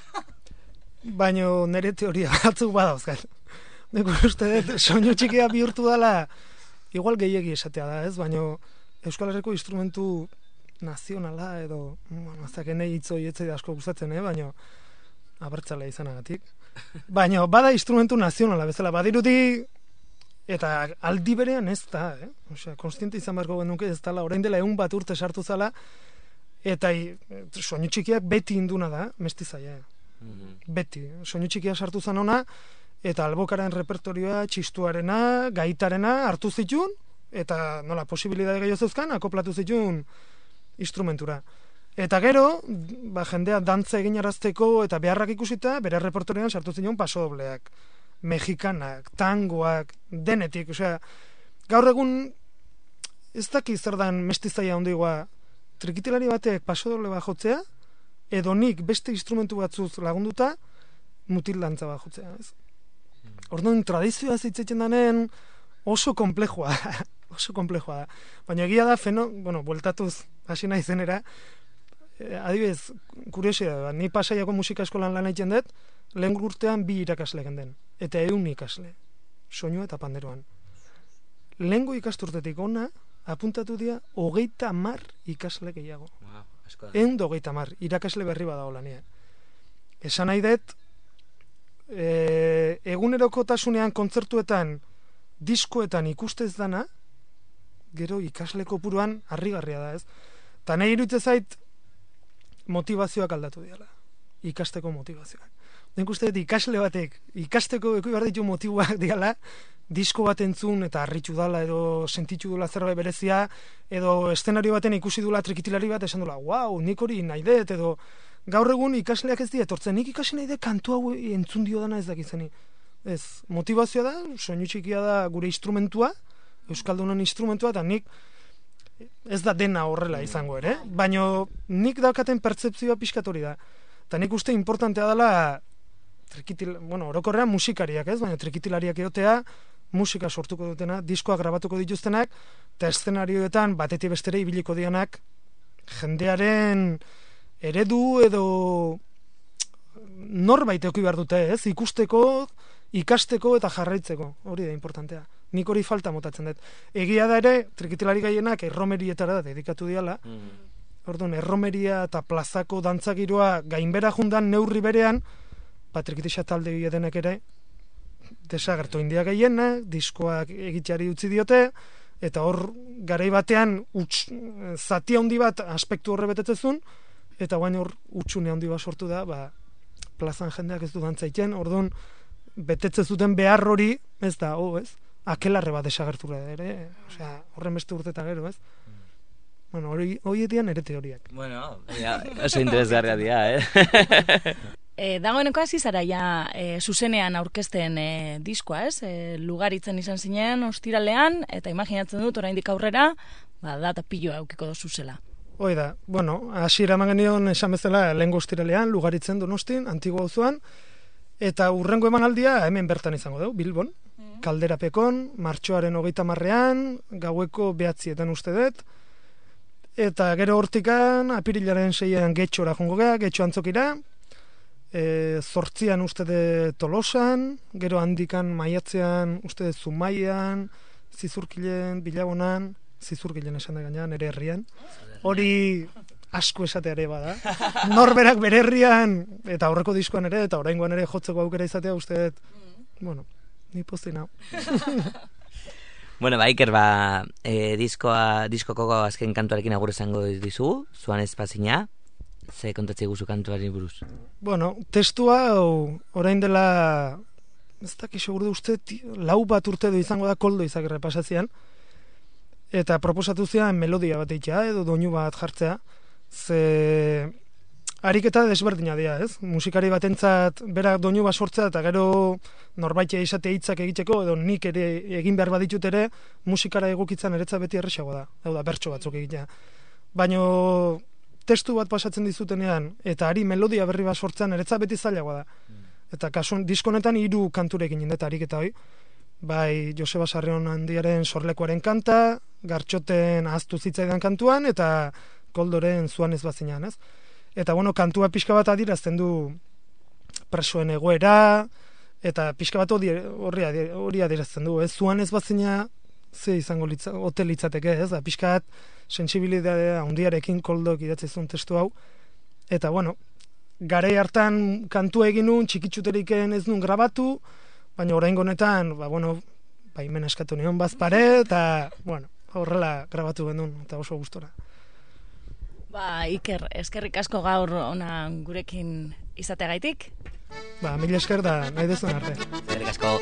baina nire teoria batzuk badauzkat. Nik uste dut, soinu txikia bihurtu dela, igual gehiegi esatea da, ez? Baina Euskal Herriko instrumentu nazionala edo, bueno, azake nahi hitzoi etzai asko gustatzen, eh? Baina abertzalea izanagatik. Baina bada instrumentu nazionala bezala, badirudi eta aldi berean ez da, eh? Osea, konstiente izan beharko genuke ez dela, orain dela egun bat urte sartu zala, eta soinu txikiak beti induna da, mestizaia. Mm-hmm. Beti, soinu txikia sartu zan ona, eta albokaren repertorioa, txistuarena, gaitarena hartu zitun, eta nola posibilidade gehiago zeuzkan, akoplatu zitun instrumentura. Eta gero, ba, jendea dantza egin arazteko eta beharrak ikusita, bere repertorioan sartu zitun pasodobleak, mexikanak, tangoak, denetik, osea, gaur egun ez daki zer dan mestizaia hondigoa trikitilari batek pasodoble bat jotzea, edo nik beste instrumentu batzuz lagunduta mutil dantza bat jotzea, ez? Orduan, tradizioa zitzetzen danen oso komplejua, oso komplejua da. Baina egia da, feno, bueno, bueltatuz hasi nahi zenera, eh, adibidez, kuriosia da, ni Pasaiako musika eskolan lan egiten dut, lehen urtean bi irakasle genden, eta ehun ikasle, soinu eta panderoan. Lehengo ikasturtetik ona, apuntatu dira, hogeita mar ikasle gehiago. Wow, asko da. Ehun da hogeita mar, irakasle berri badago lania. Esan nahi dut, E, egunerokotasunean kontzertuetan diskoetan ikustez dana gero ikasle kopuruan harrigarria da, ez? Ta nahi iruditzen zait motivazioak aldatu diala, ikasteko motivazioak. Nik uste dut ikasle batek ikasteko eko behar ditu motiboak diala, disko bat entzun eta harritxu dala edo sentitxu dula zerbait berezia, edo eszenario baten ikusi dula trikitilari bat esan dula, wow, nik hori nahi dut, edo gaur egun ikasleak ez dira etortzen, nik ikasi nahi de kantu hau entzun dio dana ez dakizeni. Ez, motivazioa da, soinu txikia da gure instrumentua, Euskaldunen instrumentua, eta nik ez da dena horrela izango ere, baina nik daukaten pertzepzioa pixkat hori da. Eta nik uste importantea dela, trikitil, bueno, orokorrean musikariak ez, baina trikitilariak egotea, musika sortuko dutena, diskoak grabatuko dituztenak, eta eszenarioetan batetik bestere ibiliko dianak jendearen eredu edo norbait eduki behar dute, ez? Ikusteko, ikasteko eta jarraitzeko, hori da importantea. Nik hori falta motatzen dut. Egia da ere, trikitilari gaienak erromerietara dedikatu diala, mm. Orduan, erromeria eta plazako dantzagiroa gainbera jundan neurri berean, trikitixa talde edenek ere, desagertu india gehienak, diskoak egiteari utzi diote, eta hor garai batean uts, zati handi bat aspektu horre betetzezun, eta guain hor utxune handi bat sortu da, ba, plazan jendeak ez du dantzaiten, orduan betetze zuten behar hori, ez da, oh, ez? Akelarre bat desagertu ere, osea, horren beste urteta gero, ez? Bueno, hori hori edian ere teoriak. Bueno, ja, oso interesgarria dira, eh? E, dagoeneko hasi zara ja e, zuzenean aurkezten e, diskoa, ez? E, lugaritzen izan zinen ostiralean, eta imaginatzen dut oraindik aurrera, ba, data piloa eukiko dozu zela. Hoi da, bueno, hasiera eman genion esan bezala lehengo ostiralean, lugaritzen Donostin, Antigua auzoan, eta hurrengo emanaldia hemen bertan izango dugu, Bilbon, mm. Kalderapekon, martxoaren hogeita marrean, gaueko behatzietan uste dut, eta gero hortikan, apirilaren seian getxora jongo gea, getxo antzokira, e, zortzian uste dut Tolosan, gero handikan maiatzean uste dut Zumaian, Zizurkilen, Bilabonan, Zizurkilen esan da gainean, ere herrian, hori asko esatea ere bada. Norberak bere herrian, eta aurreko diskoan ere, eta oraingoan ere jotzeko aukera izatea uste dut, bueno, ni poztina. Bueno, ba, Iker, ba, e, diskoa, diskoko azken kantuarekin agur esango dizugu, zuan ez pazina, ze kontatzei guzu kantuari buruz? Bueno, testua, orain dela, ez dakit seguru uste, lau bat urte du izango da koldo izak errepasatzean, eta proposatu zian melodia bat eitea, edo doinu bat jartzea, ze ariketa desberdina dira, ez? Musikari batentzat berak doinu bat sortzea eta gero norbait izate hitzak egiteko edo nik ere egin behar baditut ere musikara egokitzen eretza beti erresago da. Hau da, bertso batzuk egitea. Baina testu bat pasatzen dizutenean eta ari melodia berri bat sortzean eretza beti zailagoa da. Eta kasun diskonetan hiru kanturekin indeta ariketa hoi. Bai, Joseba Sarrion handiaren Sorlekuaren kanta, Gartxoten ahaztu zitzaidan kantuan eta Koldoren Zuan ez bazinan, ez? Eta, bueno, kantua pixka bat adirazten du presoen egoera, eta pixka bat hori adirazten du, ez? Zuan ez bazina, ze izango litza, hotel litzateke, ez? Da, pixka bat sensibilidadea handiarekin Koldok idatzezun testu hau. Eta, bueno, garai hartan kantua egin nun, txikitsuteriken ez nun grabatu, baina oraingo honetan, ba, bueno, baimen eskatu nion bazpare, eta, bueno, horrela grabatu genuen, eta oso gustora. Ba, Iker, eskerrik asko gaur ona gurekin izateagaitik. Ba, mila esker da, nahi dezun arte. Eskerrik asko.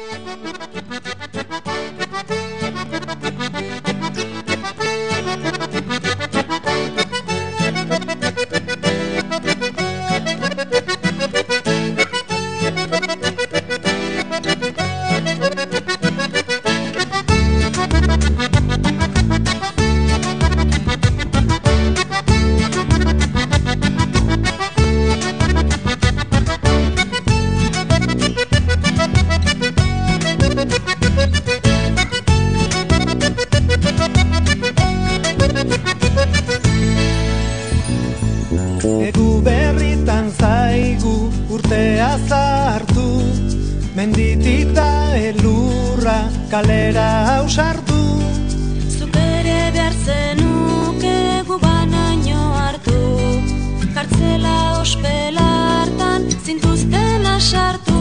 Egu berritan zaigu urtea zartu, menditik da elurra kalera hausartu. Zuk ere behar zenuke gubanaino hartu, kartzela ospelartan zintuztena sartu.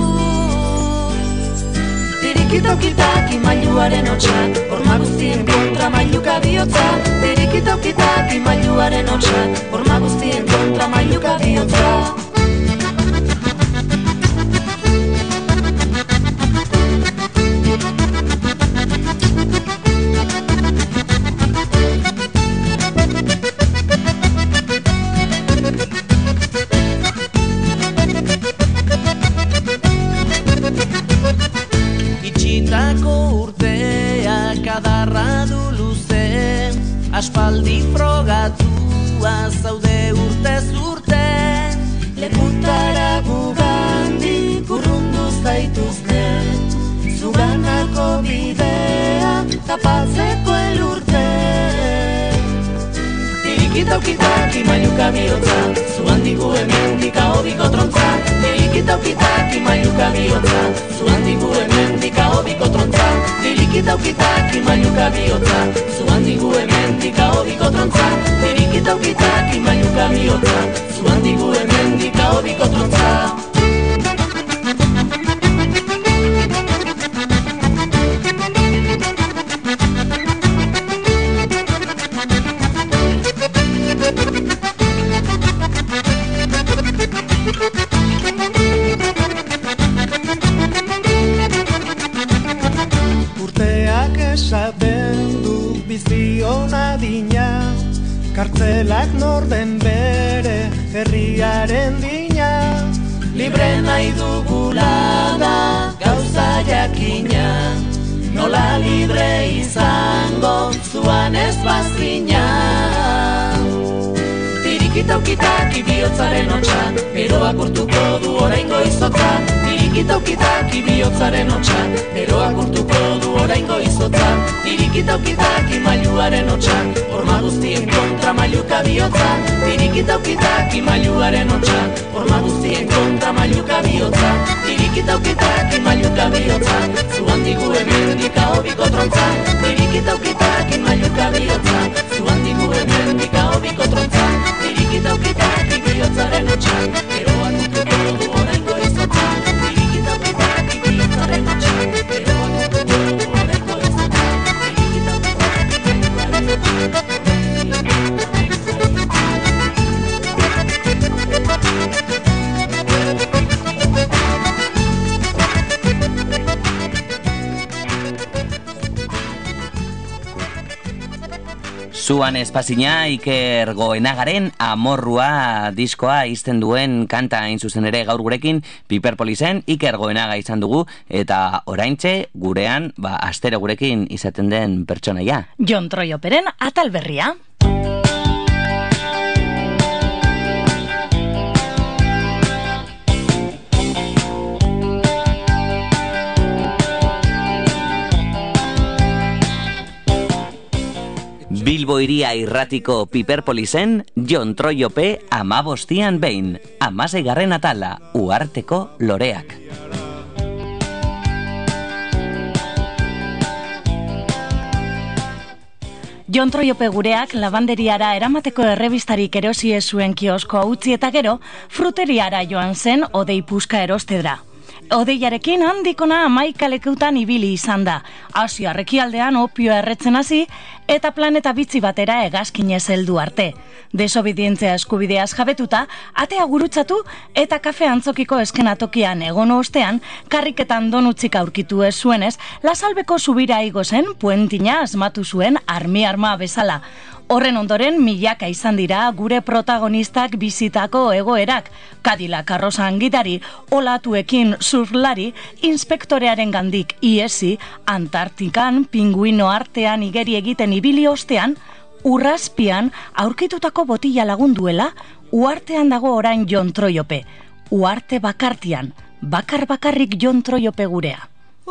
Tirikitaukitak imailuaren hotxa, horma guztien kontra mailuka bihotza. Tirikitaukitak imailuaren hotxa, horma guztien kontra mailuka bihotza. Tirikitaukitak imailuka bihotza, zuan digu hemendik ahobiko trontza. Tirikitaukitak imailuka bihotza, zuan digu hemendik ahobiko trontza. Tirikitaukitak imailuka bihotza, zuan digu hemendik ahobiko trontza. Tirikitaukitak imailuka bihotza, zuan digu hemendik ahobiko trontza. Urteak esaten du bizion adina, kartzelak norden bere herriaren dina. Libre nahi dugula da gauza jakina, nola libre izango zuan ez bazina. Tirikitaukitak ibiotzaren hotxa, eroak urtuko du oraingo izotza. Tirikitaukitak ibiotzaren hotxa, eroak urtuko du oraingo izotza. Tirikitaukitak imailuaren hotxa, horma guztien kontra mailuka bihotza. Tirikitaukitak imailuaren hotxa, horma guztien kontra mailuka bihotza. Tirikitaukitak imailuka bihotza, zuan digu hemendik ahobiko trontza. Tirikitaukitak imailuka bihotza, zuan digu hemendik ahobiko trontza. Tirikitaukitak ibiotzaren hotxa, eroak urtuko du oraingo izotza. Tirikitaukitak ibiotzaren hotxa, eroak urtuko du oraingo izotza. Tirikitaukitak imailuaren hotxa. Zuan espazina Iker Goenagaren Amorrua diskoa izten duen kanta hain zuzen ere gaur gurekin Piperpolisen Iker Goenaga izan dugu eta oraintxe gurean ba astero gurekin izaten den pertsonaia. Jon Troyoperen atal berria. Bilbo iria irratiko Piperpolisen Jon Troyope amabostian behin, amaseigarren atala, uharteko loreak. Jon Troyope gureak labanderiara eramateko errebistarik erosi ez zuen kiosko utzi eta gero, fruteriara joan zen odei puska erostedra. Odeiarekin handikona hamaika lekutan ibili izan da. Asia rekialdean opioa erretzen hasi eta planeta bitzi batera hegazkinez heldu arte. Desobedientzia eskubideaz jabetuta, atea gurutzatu eta kafe antzokiko eskenatokian egon ostean, karriketan donutzik aurkitu ez zuenez, Lasalbeko zubira igo zen puentina asmatu zuen armi-arma bezala. Horren ondoren milaka izan dira gure protagonistak bizitako egoerak, Cadillac arrosan gidari, olatuekin surlari, inspektorearen gandik iesi, Antartikan pinguino artean igeri egiten ibili ostean, urrazpian aurkitutako botila lagunduela, uhartean dago orain Jon Troyope. Uharte bakartian, bakar bakarrik Jon Troyope gurea.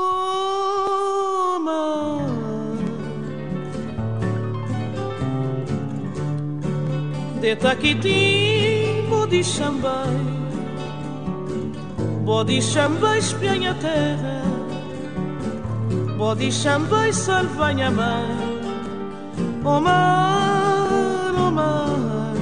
De Taquitim, bodi chambai, bodi chambai espianha terra, bodi chambai salvanha mar, o mar, o mar.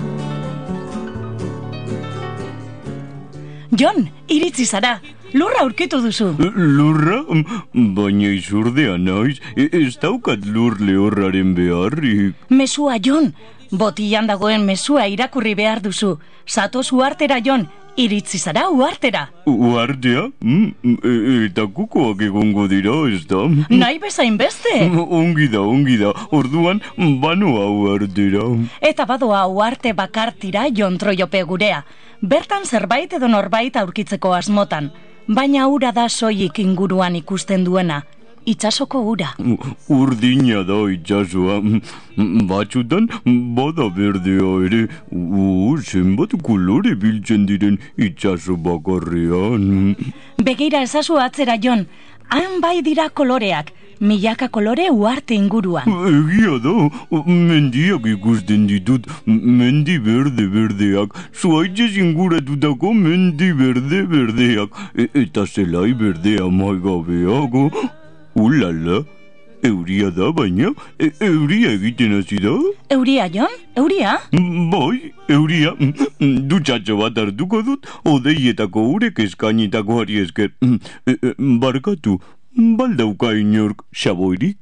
Jon, iritsi zara, lurra aurkitu duzu. Lurra? Baina izurdea naiz, ez daukat lur lehorraren beharrik. Mesua, Jon, botilan dagoen mesua irakurri behar duzu. Zatoz uhartera, Jon, iritsi zara uhartera. Uhartea? Mm, eta kukoak egongo dira, ez da? Nahi bezain beste. Ongi da, ongi da, orduan banoa uhartera. Eta badoa uharte bakartira Jon Troyope gurea. Bertan zerbait edo norbait aurkitzeko asmotan. Baina ura da soilik inguruan ikusten duena. Itsasoko ura. Urdina da itsasoa. Batzutan bada berdea ere. U, zenbat kolore biltzen diren itsaso bakarrean. Begira ezazu atzera, Jon. Han bai dira koloreak, milaka kolore uarte inguruan. Egia da, mendiak ikusten ditut, mendi berde-berdeak, zuaitzez inguratutako mendi berde-berdeak, e eta zelai berdea maigabeago. Ulala, euria da baina, e euria egiten hasi da? Euria, Jon? Euria? Bai, euria, dutxatxo bat hartuko dut, odeietako urek eskainitako ari esker. E, e, barkatu, baldauka inork xaboirik?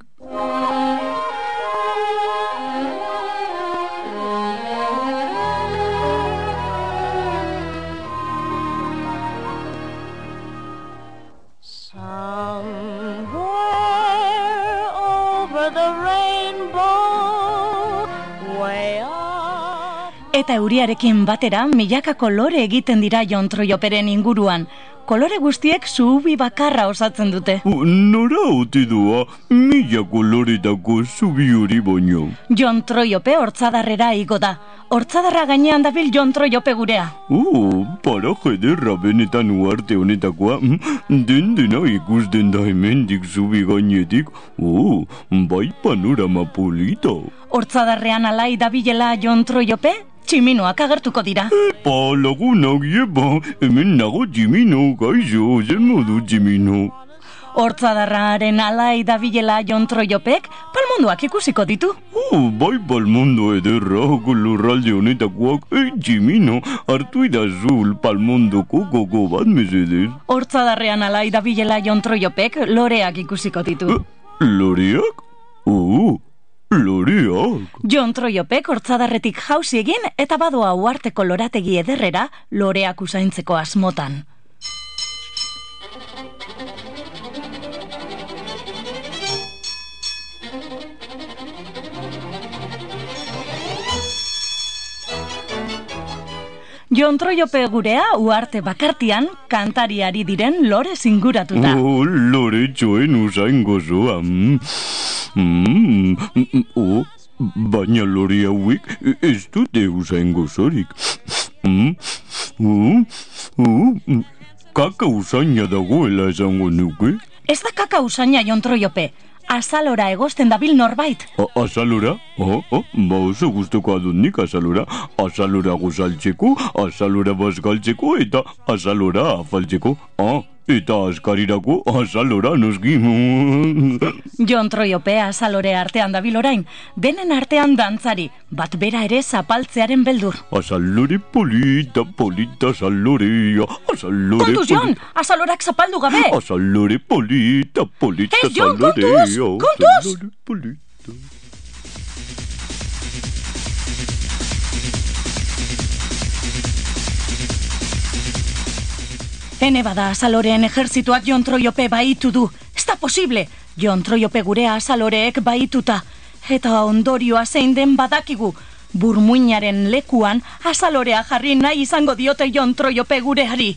Eta euriarekin batera milaka kolore egiten dira Jon Troioperen inguruan. Kolore guztiek zubi bakarra osatzen dute. Nora ote doa, mila koloretako zubi hori baino. Jon Troiope hortzadarrera igo da. Hortzadarra gainean dabil Jon Troiope gurea. Oh, paraje derra benetan uarte honetakoa. Den dena ikusten da hemendik zubi gainetik. Oh, bai panorama polita. Hortzadarrean alai dabilela Jon Troiope, tximinoak agertuko dira. Epa, lagunak, epa, hemen nago tximino, kaixo, zer modu tximino. Hortzadarraren alai dabilela Jon Troiopek, palmondoak ikusiko ditu. Oh, bai palmondo ederra, lurralde honetakoak, e, tximino, hartu idazul palmondoko koko bat mesedez. Hortzadarrean alai dabilela Jon Troiopek, loreak ikusiko ditu. E, loreak? Oh, loreak. Jon Troiopek hortzadarretik jauzi egin eta badoa uarteko lorategi ederrera loreak usaintzeko asmotan. Jon Troiope gurea uarte bakartian kantariari diren lore zinguratuta. Oh, lore txoen usain gozoa. Mm. Mm. Oh, baina lore hauek ez dute usain gozorik. Mm. Oh, oh. Kaka usaina dagoela esango nuke. Ez da kaka usaina, Jon Troiope. Azalora egosten dabil norbait. A, azalora? Oh, oh, ba oso guztoko adunnik azalora. Azalora gozaltzeko, azalora bazgaltzeko eta azalora afaltzeko. Ah, eta askarirako azalora noski. Jon Troiope azalore artean dabil orain, denen artean dantzari, bat bera ere zapaltzearen beldur. Azalore polita, polita azalorea, azalore... Kontuz, Jon, azalorak zapaldu gabe. Azalore polita, polita Ez, Jon, azalorea. kontuz, kontuz. Azalore polita. Hene bada azaloreen ejerzituak Jon Troiope baitu du. Ez da posible, Jon Troiope gurea azaloreek baituta. Eta ondorioa zein den badakigu. Burmuinaren lekuan azalorea jarri nahi izango diote Jon Troiope gureari.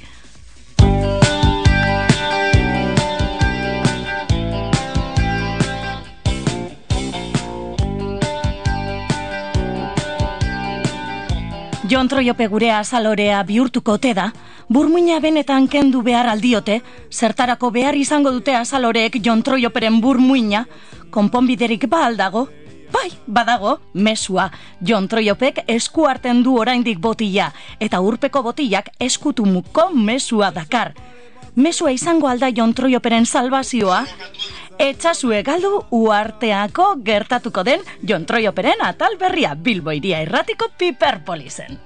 Jon Troiope gurea azalorea bihurtuko ote da, burmuina benetan kendu behar aldiote, zertarako behar izango dute azaloreek Jon Troioperen burmuina, konponbiderik ba aldago? Bai, badago, mesua. Jon Troiopek esku harten du oraindik botila, eta urpeko botilak eskutumuko mesua dakar. Mesua izango alda Jon Troioperen salbazioa, etxasue galdu uarteako gertatuko den Jon Troioperen atal berria Bilbo Hiria Irratiko Piperpolisen.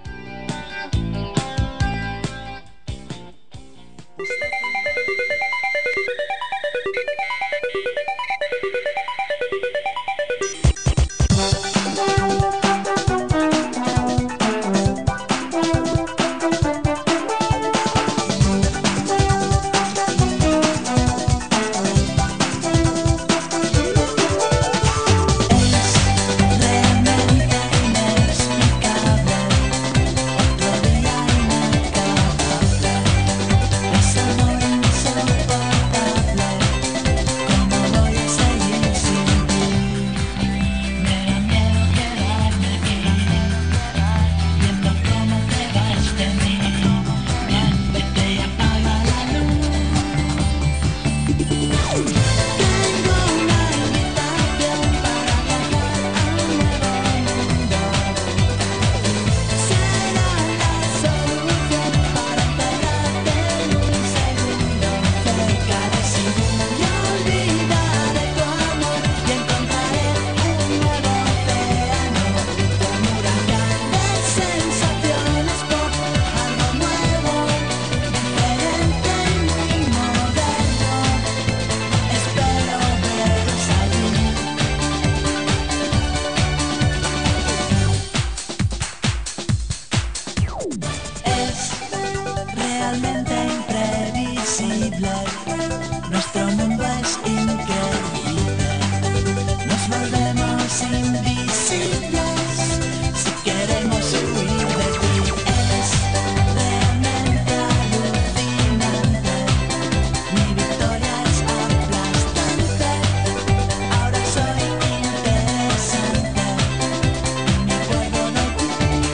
Nuestro mundo es increíble, nos volvemos invisibles si queremos huir de ti. Es realmente alucinante, mi victoria es aplastante. Ahora soy interesante y me acuerdo de ti.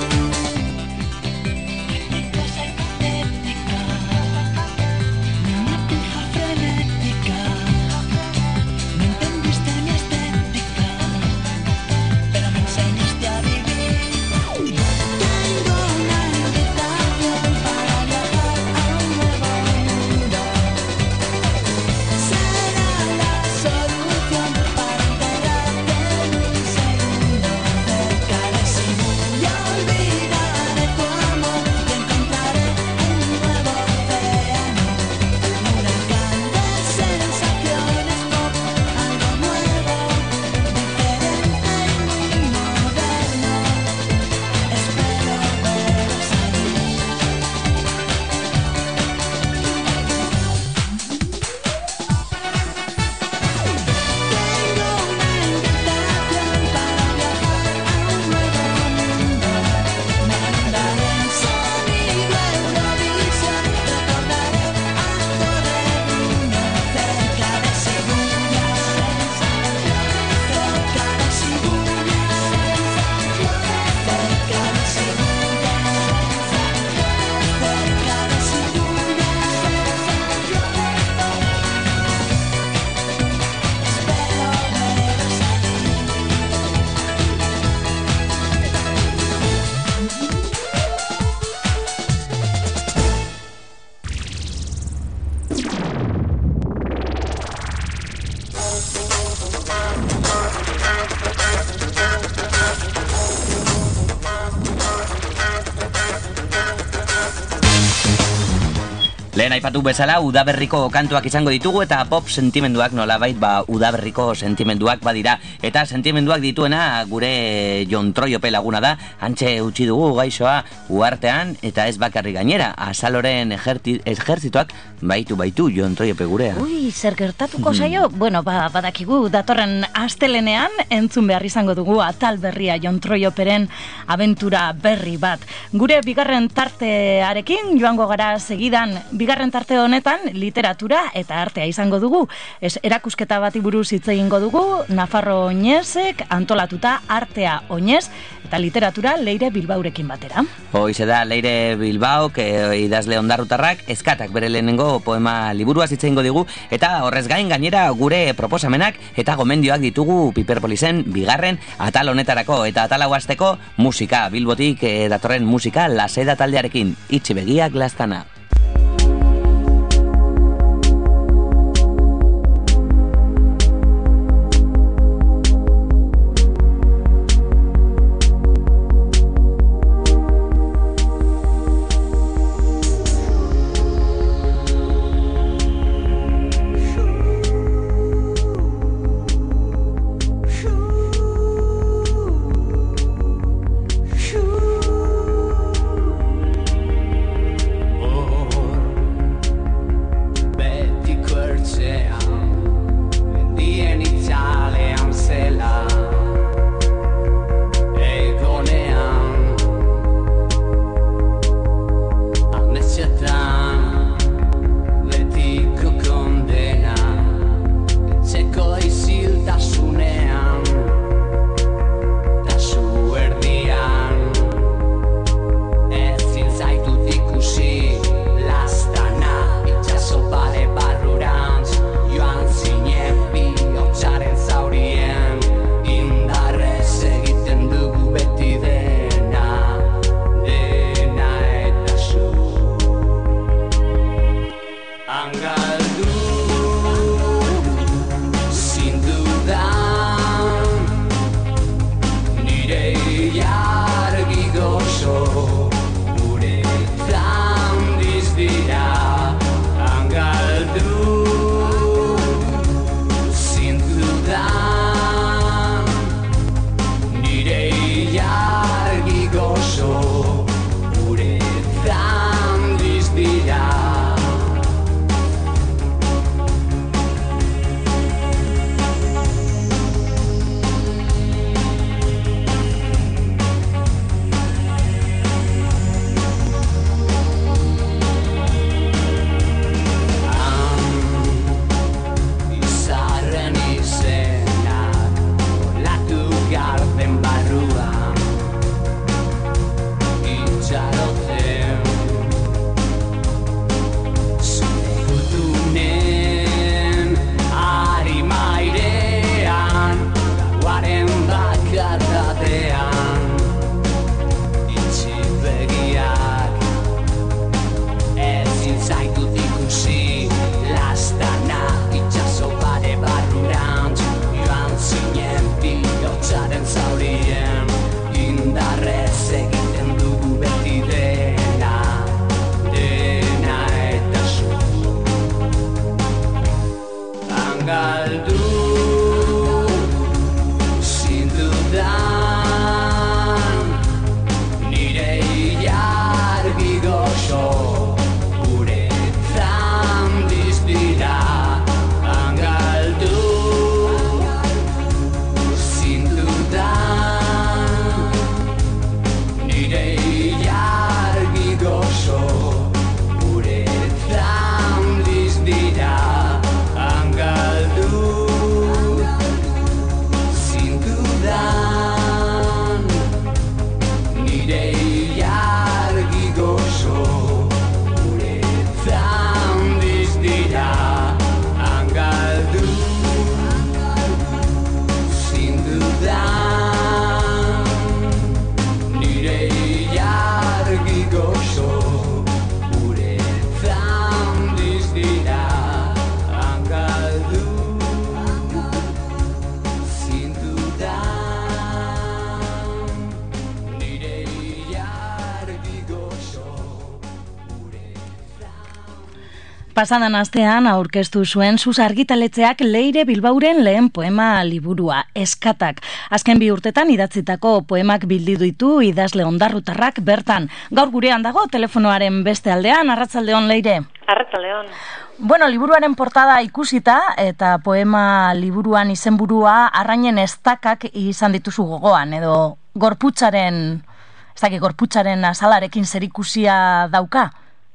Mi cosa hipotética, mi hija frenética, no entendiste mi estética, pero me enseñaste a vivir. Tengo una invitación para viajar a un nuevo mundo. Será la solución para enterarte en un segundo. Cerca de Sibu y olvidaré tu amor y encontraré un nuevo océano, un huracán de sensaciones pop, algo nuevo, diferente y muy moderno. Espero veros allí. Tengo una invitación para viajar a un nuevo mundo. Me mandaré en sonido Eurovisión, recordaré Acto de Bruno, cerca de Sibuya, cerca de Sibuya, cerca de Sibuya, cerca de Sibuya. Espero veros allí. Lehen aipatu bezala, udaberriko kantuak izango ditugu eta pop sentimenduak nolabait ba udaberriko sentimenduak badira. Eta sentimenduak dituena gure Jon Troiope laguna da, hantxe utzi dugu gaixoa uhartean eta ez bakarrik gainera. Azaloren ejerti- ejerzitoak baitu baitu Jon Troiope gurea. Ui, zer gertatuko zaio? Bueno, ba, badakigu datorren astelenean entzun behar izango dugu atal berria Jon Troioperen abentura berri bat. Gure bigarren tartearekin joango gara segidan. Bigarren tarte honetan literatura eta artea izango dugu. Ez, erakusketa bati buruz hitz egingo dugu, Nafarro Oinezek antolatuta artea oinez eta literatura Leire Bilbaurekin batera. Hoize da Leire Bilbaok, e, idazle ondarrutarrak, eskatak bere lehenengo poema liburuaz hitz egingo digu, eta horrez gain gainera gure proposamenak eta gomendioak ditugu Piperpolisen bigarren atal honetarako, eta atal hau hasteko musika, Bilbotik e, datorren musika Laseda taldearekin, itxi begiak lastana. Oh Pasadan astean aurkeztu zuen Sus argitaletxeak Leire Bilbauren lehen poema liburua, Eskatak. Azken bi urtetan idatzitako poemak bildu ditu idazle ondarrutarrak bertan. Gaur gurean dago telefonoaren beste aldean, arratsaldeon Leire. Arratsaldeon. Bueno, liburuaren portada ikusita eta poema liburuan izenburua Arrainen estakak izan dituzu gogoan, edo gorputzaren, ez dakit, gorputzaren azalarekin zerikusia dauka?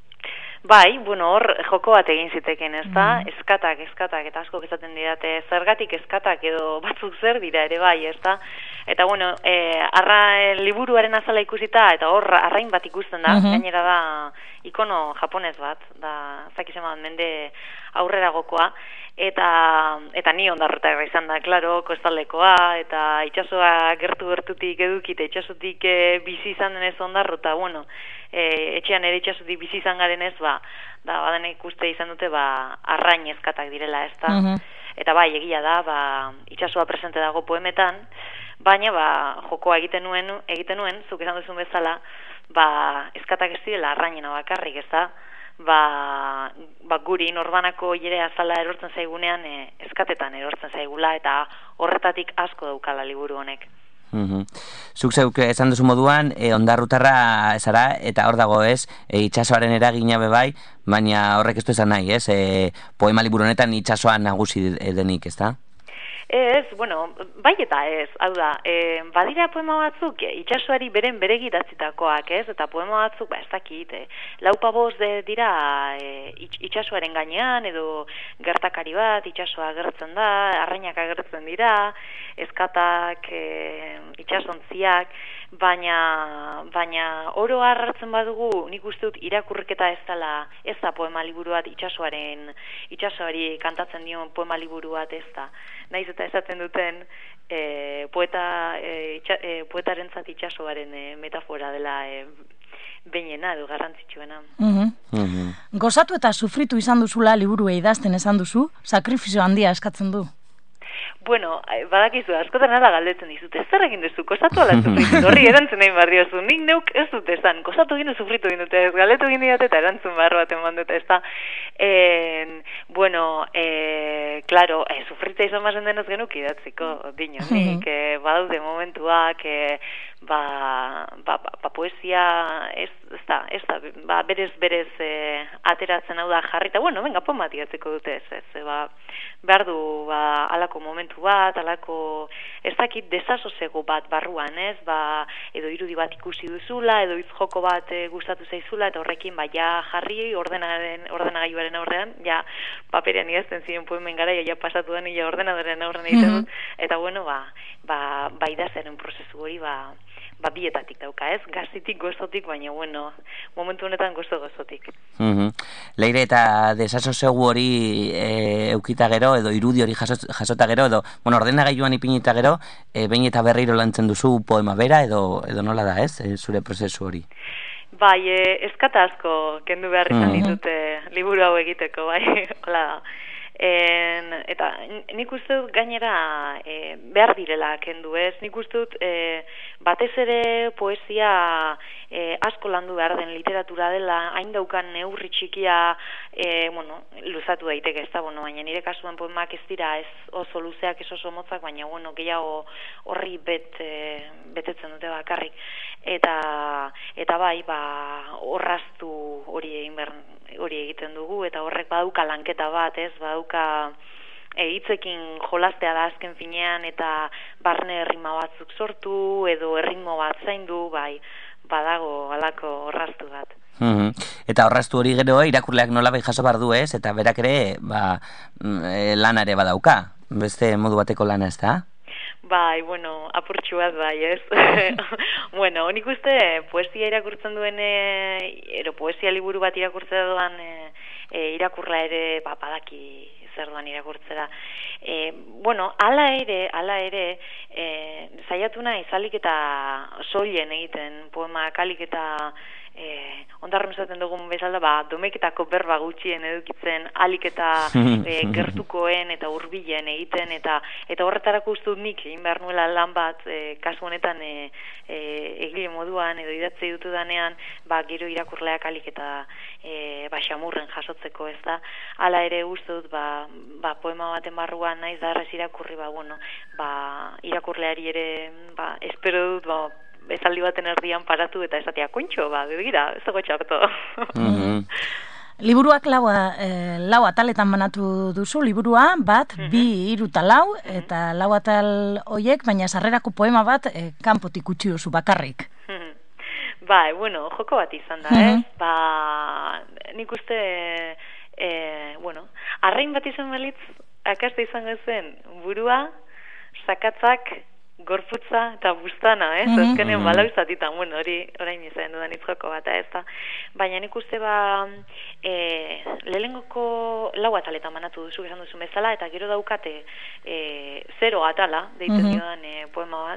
Bai, bueno, hor joko bat egin ziteken, ez da? Mm. Eskatak, eskatak, eta asko esaten didate, zergatik eskatak edo batzuk zer dira ere bai, ez da? Eta bueno, e, arra, liburuaren azala ikusita, eta hor arrain bat ikusten da, mm-hmm. gainera da ikono japonez bat, da zakizen bat mende aurreragokoa, eta eta ni ondarrutarra izan da, klaro, kostaldekoa, eta itsasoa gertu-gertutik edukite, itsasotik e, bizi izan denez ondarruta, bueno, e, etxean ere itsasotik bizi izan garen ez, ba, da baden ikuste izan dute, ba, arrain eskatak direla, ez da? Mm-hmm. Eta bai, egia da, ba, itsasoa presente dago poemetan, baina ba, jokoa egiten nuen, egiten nuen, zuk esan duzun bezala, ba, eskatak ez direla arrainena bakarrik, ez da? Ba, ba guri norbanako jere azala erortzen zaigunean e, eskatetan erortzen zaigula eta horretatik asko daukala liburu honek. Mm-hmm. Zuk zeuk esan duzu moduan, e, ondarrutarra zara, eta hor dago ez, e, itxasoaren eragina bebai, baina horrek ez du esan nahi, ez? E, poema liburu honetan itxasoan nagusi denik, ez da? Ez, bueno, bai eta ez, hau da, e, badira poema batzuk e, itxasoari beren beregi idatzitakoak, ez? Eta poema batzuk, ba, ez dakit, e, laupa boz de, dira e, itxasoaren gainean, edo gertakari bat, itxasoa agertzen da, arrainak agertzen dira, eskatak, e, itxasontziak, baina, baina oro hartzen badugu, nik uste dut irakurketa ez dela, ez da poema liburu bat itxasoaren, itxasoari kantatzen dion poema liburu bat ez da. Naiz eta esaten duten e, poeta, e, itxa, e, poetarentzat itxasoaren e, metafora dela e, behinena edo garrantzitsuena. Mm-hmm. Mm-hmm. Gozatu eta sufritu izan duzula liburua idazten esan duzu, sakrifizio handia eskatzen du. Bueno, badakizu, askotan ala galdetzen dizute, zer egin duzu, kosatu ala sufritu, horri erantzun egin behar diozu, nik neuk ez dut esan, kosatu egin du sufritu egin dute, ez galdetu egin diote eta erantzun behar bat eman dute, ez da, e, bueno, e, klaro, e, sufritza izan bazen denez genuk idatziko, dino, nik, e, badaude momentuak, e, ba, ba, ba, ba poesia, ez, ez da, ez da, ba, berez, berez e, ateratzen hau da jarri, eta bueno, venga, poemat idatziko dute ez, ez, ba, behar du, ba, alako momentu bat, alako ez dakit desasosego bat barruan, ez? Ba, edo irudi bat ikusi duzula, edo hitz joko bat e, gustatu zaizula, eta horrekin ba ja jarri ordenaren ordenagailuaren aurrean, ja paperean idazten ziren poemen garaia ja pasatu den ja ordenadaren aurrean egiten dut, eta bueno, ba, ba, ba idazaren prozesu hori ba ba bietatik dauka, ez? Gazitik, gozotik, baina bueno, momentu honetan gozo gozotik. Mm-hmm. Leire, eta desasosegu hori e, eukita gero, edo irudi hori jasot, jasota gero, edo, bueno, ordenagailuan ipinita gero, e, behin eta berriro lantzen duzu poema bera, edo, edo nola da, ez? E, zure prozesu hori. Bai, e, eskata asko kendu behar izan mm-hmm. ditute liburu hau egiteko, bai, hola da. En, eta nik uste dut gainera e, behar direla kendu ez, nik uste dut e, batez ere poesia e, asko landu behar den literatura dela, hain daukan neurri txikia e, bueno, luzatu daiteke ez da, bueno, baina nire kasuan poemak ez dira ez oso luzeak, ez oso motzak, baina bueno, gehiago horri bet, e, betetzen dute bakarrik, eta, eta bai, ba, orraztu hori egin behar hori egiten dugu, eta horrek baduka lanketa bat, ez, baduka e, hitzekin jolastea da azken finean, eta barne errima batzuk sortu, edo erritmo bat zaindu, bai, badago halako orraztu bat. Mm-hmm. Eta orraztu hori gero irakurleak nola bai jaso bar du, ez, eta berak ere, ba, lanare badauka, beste modu bateko lana ez da? Bai, bueno, apurtxu bat bai, ez? Bueno, nik uste poesia irakurtzen duen, ero poesia liburu bat irakurtzen duan e, e, irakurla ere, ba, badaki zer duan irakurtzera. E, bueno, ala ere, ala ere, e, zaiatu nahi zalik eta soilen egiten, poema kalik eta e, ondarren esaten dugun bezala, ba, domeketako berba gutxien edukitzen, alik eta e, gertukoen eta hurbilen egiten, eta eta horretarako uste dut nik egin behar nuela lan bat, e, kasu honetan e, e, egile moduan, edo idatzi dutudanean, ba, gero irakurleak alik eta e, ba, xamurren jasotzeko, ez da. Hala ere uste dut, ba, ba, poema baten barruan naiz da errez irakurri, ba, bueno, ba, irakurleari ere, ba, espero dut, ba, esaldi baten erdian paratu eta esatea, kontxo, ba, begira, ez dago txarto. Liburuak lau, eh, lau ataletan banatu duzu, liburua, bat, bi, hiru eta lau, eta lau atal hoiek, baina sarrerako poema bat eh, kanpotik utzi duzu bakarrik. Ba, bueno, joko bat izan da, ez? Ba, nik uste, e, bueno, arrain bat izan balitz, akaste izan zen burua, sakatzak, gorputza eta bustana, ez? Mm -hmm. Azkenean mm -hmm. balau izatitan, bueno, hori orain izan dudan itzoko bat, ez da. Baina nik uste ba, e, lehenengoko lau ataletan manatu duzu, esan duzu bezala, eta gero daukate e, zero atala, deitzen mm -hmm. diodan e, poema bat,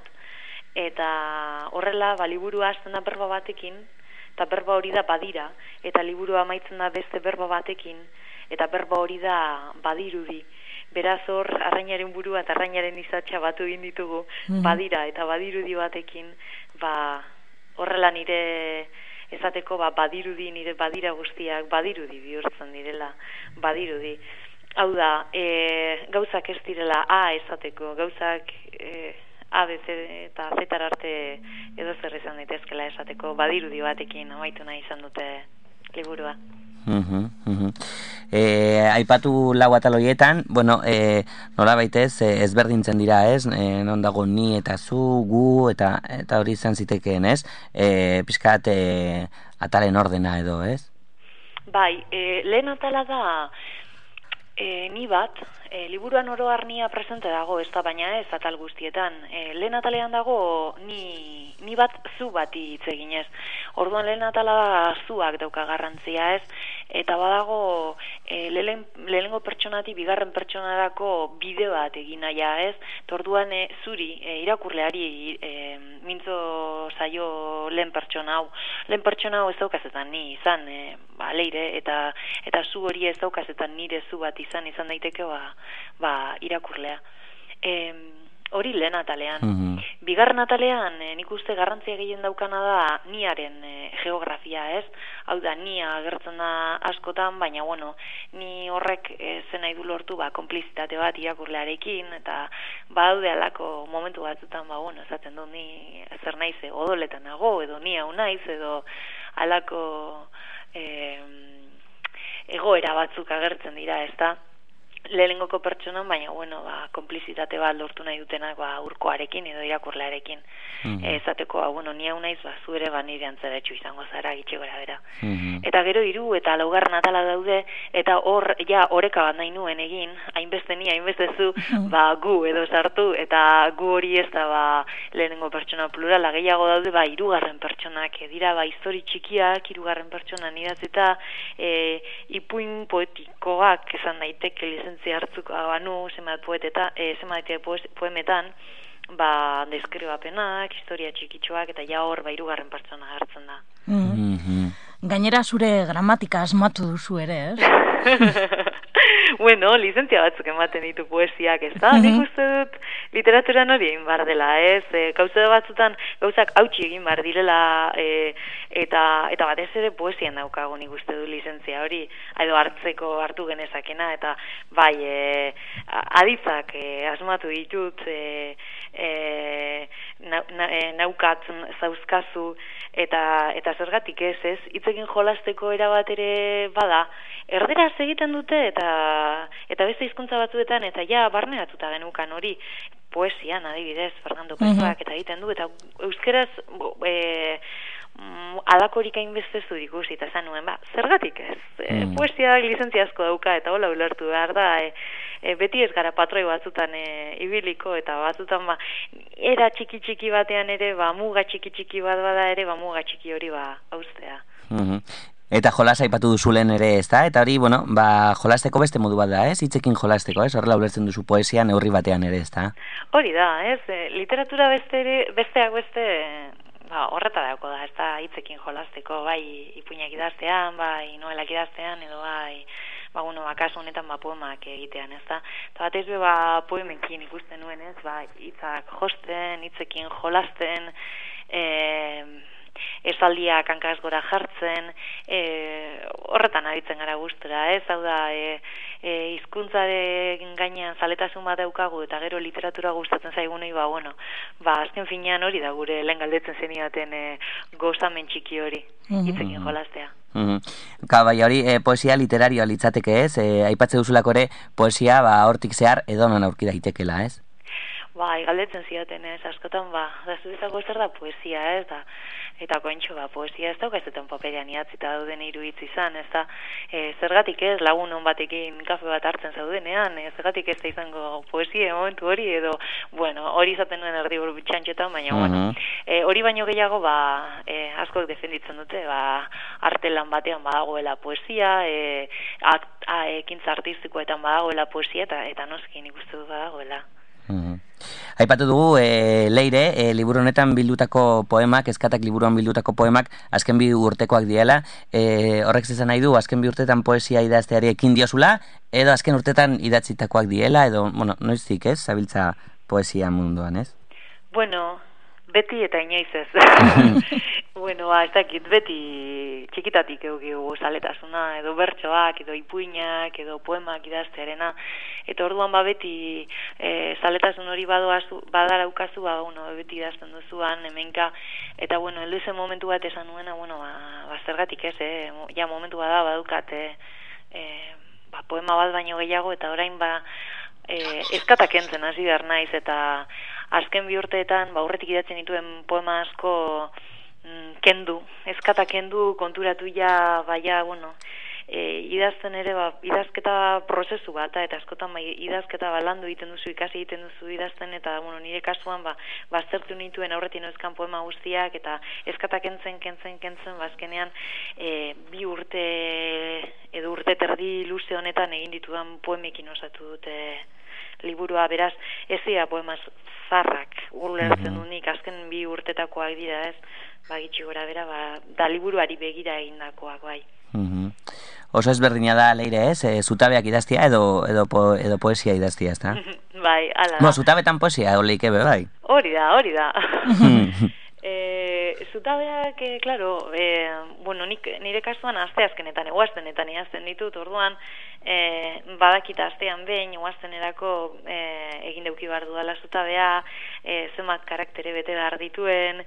eta horrela, ba, liburua hasten da berba batekin, eta berba hori da badira, eta liburua amaitzen da beste berba batekin, eta berba hori da badirudi. Beraz hor, arrainaren burua eta arrainaren izatxa batu egin ditugu, mm-hmm. badira eta badirudi batekin, ba, horrela nire esateko, ba, badirudi, nire badira guztiak, badirudi bihurtzen direla, badirudi. Hau da, e, gauzak ez direla A esateko, gauzak e, A, B, C eta Z arte edo zer izan daitezkela esateko, badirudi batekin amaitu nahi izan dute liburua. Uh-huh, uh-huh. E, aipatu lau ataloietan, bueno, e, nola baitez, e, ezberdintzen dira, ez? E, non dago ni eta zu, gu, eta eta hori izan zitekeen, ez? E, pizkat e, atalen ordena edo, ez? Bai, e, lehen atala da e, ni bat, e, liburuan oro arnia presente dago, ez da, baina ez atal guztietan. E, lehen atalean dago ni, ni bat zu bati hitz eginez. Orduan lehen atala zuak dauka garrantzia, ez? Eta badago e, lehen, lehenengo pertsonatik bigarren pertsonarako bide bat egin naia, ez? Torduan e, zuri, e, irakurleari e, mintzo zaio lehen pertsona hau. Lehen pertsona hau ez daukazetan ni izan, e, ba, leire, eta, eta zu hori ez daukazetan nire zu bat izan, izan daiteke, ba, ba irakurlea. E, hori lehen atalean. Mm-hmm. Bigarren atalean, e, nik uste garrantzia gehien daukana da niaren e, geografia, ez? Hau da, nia agertzen da askotan, baina, bueno, ni horrek e, zen nahi du lortu, ba, konplizitate bat irakurlearekin, eta badaude alako momentu batzutan, ba, bueno, esaten du ni zer naiz, e, odoletan nago, edo ni hau naiz, edo alako e, egoera batzuk agertzen dira, ez da? Lehenengoko pertsonan, baina, bueno, ba, konplizitate bat lortu nahi dutenak, ba, urkoarekin edo irakurlearekin. Mm-hmm. E, esateko, ba, bueno, ni hau naiz, ba, zu ere, ba, nire antzeretxu izango zara, gitxe gora bera. Mm-hmm. Eta gero hiru eta laugarren atala daude, eta hor, ja, oreka bat nahi nuen egin, hainbeste ni, hainbeste zu, ba, gu edo sartu, eta gu hori ez da, ba, lehenengo pertsona plurala, gehiago daude, ba, hirugarren pertsonak, e, dira, ba, histori txikiak, hirugarren pertsonan idatzita, e, ipuin poetikoak esan daiteke lizentzia hartzuko banu zenbat poeteta, e, zenbat poemetan, ba, deskribapenak, historia txikitxoak, eta ja hor, ba, hirugarren pertsona hartzen da. Mm-hmm. Gainera zure gramatika asmatu duzu ere, ez? Bueno, lizentzia batzuk ematen ditu poesiak, ez da? Nik uste dut literaturan hori egin bar dela, ez? E, gauza batzutan gauzak hautsi egin bar direla, e, eta eta batez ere poesian daukagu nik uste dut lizentzia hori, edo hartzeko hartu genezakena, eta bai, e, aditzak e, asmatu ditut, e, e, na, na, e, naukatzen zauzkazu, eta eta zergatik ez, ez? Hitzekin jolasteko erabat ere bada, erderaz egiten dute, eta eta beste hizkuntza batzuetan, eta ja barneratuta genukan hori, poesian adibidez, Fernando Pessoak eta egiten du, eta euskeraz e, alakorik hainbeste zu ikusi, eta esan nuen, ba, zergatik ez? E, poesia lizentzia asko dauka, eta hola ulertu behar da, e, e, beti ez gara patroi batzutan e, ibiliko, eta batzutan, ba, era txiki-txiki batean ere, ba, muga txiki-txiki bat bada ere, ba, muga txiki hori, ba, haustea. Mm-hmm. Eta jolas aipatu duzulen ere, ez da? Eta hori, bueno, ba, jolasteko beste modu bat da, ez? Hitzekin jolasteko, ez? Horrela ulertzen duzu poesia neurri batean ere, ez da? Hori da, ez? E, literatura beste ere, besteak beste, ba, horretarako da, ez da hitzekin jolasteko, bai ipuinak idaztean, bai novelak idaztean, edo bai, ba, bueno, ba, kasu honetan, ba, poemak egitean, ez da. Eta batez be, ba, poemekin ikusten nuen, ez, ba, hitzak josten, hitzekin jolasten, eh, esaldiak hankaz gora jartzen, e, horretan aritzen gara gustura, ez? Hau da, e, e, hizkuntzaren gainean zaletasun bat daukagu eta gero literatura gustatzen zaigunei, ba, bueno, ba, azken finean hori da gure lehen galdetzen zenidaten e, gozamen txiki hori, hitzekin jolastea. Mm -hmm. Bai, hori e, poesia literarioa litzateke, ez? E, aipatze duzulako ere, poesia, ba, hortik zehar edonon aurki daitekela, ez? Bai, galdetzen zidaten, ez, askotan, ba, da zuetako zer da poesia, ez, da, eta kointxo, ba, poesia ez dauka ez duten paperean idatzita dauden iruditz izan, ez da, e, zergatik ez, lagun hon batekin kafe bat hartzen zaudenean, e, zergatik ez da izango poesia momentu hori, edo, bueno, hori izaten nuen erdi buru txantxetan, baina, uh -huh. bueno, e, hori baino gehiago, ba, e, askok defenditzen dute, ba, artelan batean badagoela poesia, e, ak, a, ekintza artistikoetan badagoela poesia, eta, eta noski nik uste dut badagoela. Mm-hmm. Aipatu dugu e, Leire, e, liburu honetan bildutako poemak, eskatak liburuan bildutako poemak azken bi urtekoak diela, e, horrek zezan nahi du azken bi urtetan poesia idazteari ekin diozula, edo azken urtetan idatzitakoak diela, edo, bueno, noiztik ez, zabiltza poesia munduan, ez? Bueno, beti eta inoiz ez. Bueno, ba, ez dakit, beti txikitatik eukigu zaletasuna, edo bertsoak, edo ipuinak, edo poemak idaztearena, eta orduan ba beti e, zaletasun hori badoazu, badaraukazu, ba, bueno, beti idazten duzuan, hemenka, eta bueno, heldu zen momentu bat esan nuena, bueno, ba, ba zergatik ez, eh? Ja momentu bada badukat, e, e, ba, poema bat baino gehiago, eta orain ba, e, eskatak entzen hasi behar naiz, eta azken bi urteetan, ba, aurretik idatzen dituen poema asko mm, kendu, eskata kendu, konturatu ja, baia, bueno, e, idazten ere, ba, idazketa prozesu bat, eta askotan ba, idazketa balandu egiten duzu, ikasi egiten duzu idazten, eta, bueno, nire kasuan, ba, baztertu nituen aurretik noizkan poema guztiak, eta eskata kentzen, kentzen, kentzen, bazkenean, e, bi urte, edo urte terdi luze honetan egin ditudan poemekin osatu dute liburua, beraz, ez dira poemaz zarrak ulertzen mm -hmm. dunik, azken bi urtetakoak dira, ez, ba, gitxi gora bera, ba, da liburuari begira egindakoak, bai. Mm -hmm. Oso ezberdina da, Leire, ez, e, zutabeak idaztia edo, edo, po, edo poesia idaztia, ez da? Bai, ala da. Bo, zutabetan poesia, oleik ebe, bai. Hori da, hori da. E, zutabeak, e, claro, e, bueno, nik, nire kasuan asteazkenetan, eguaztenetan idazten ditut, orduan, e, badakita astean behin, eguaztenerako e, egin deuki behar dudala zutabea, e, zenbat karaktere bete behar dituen,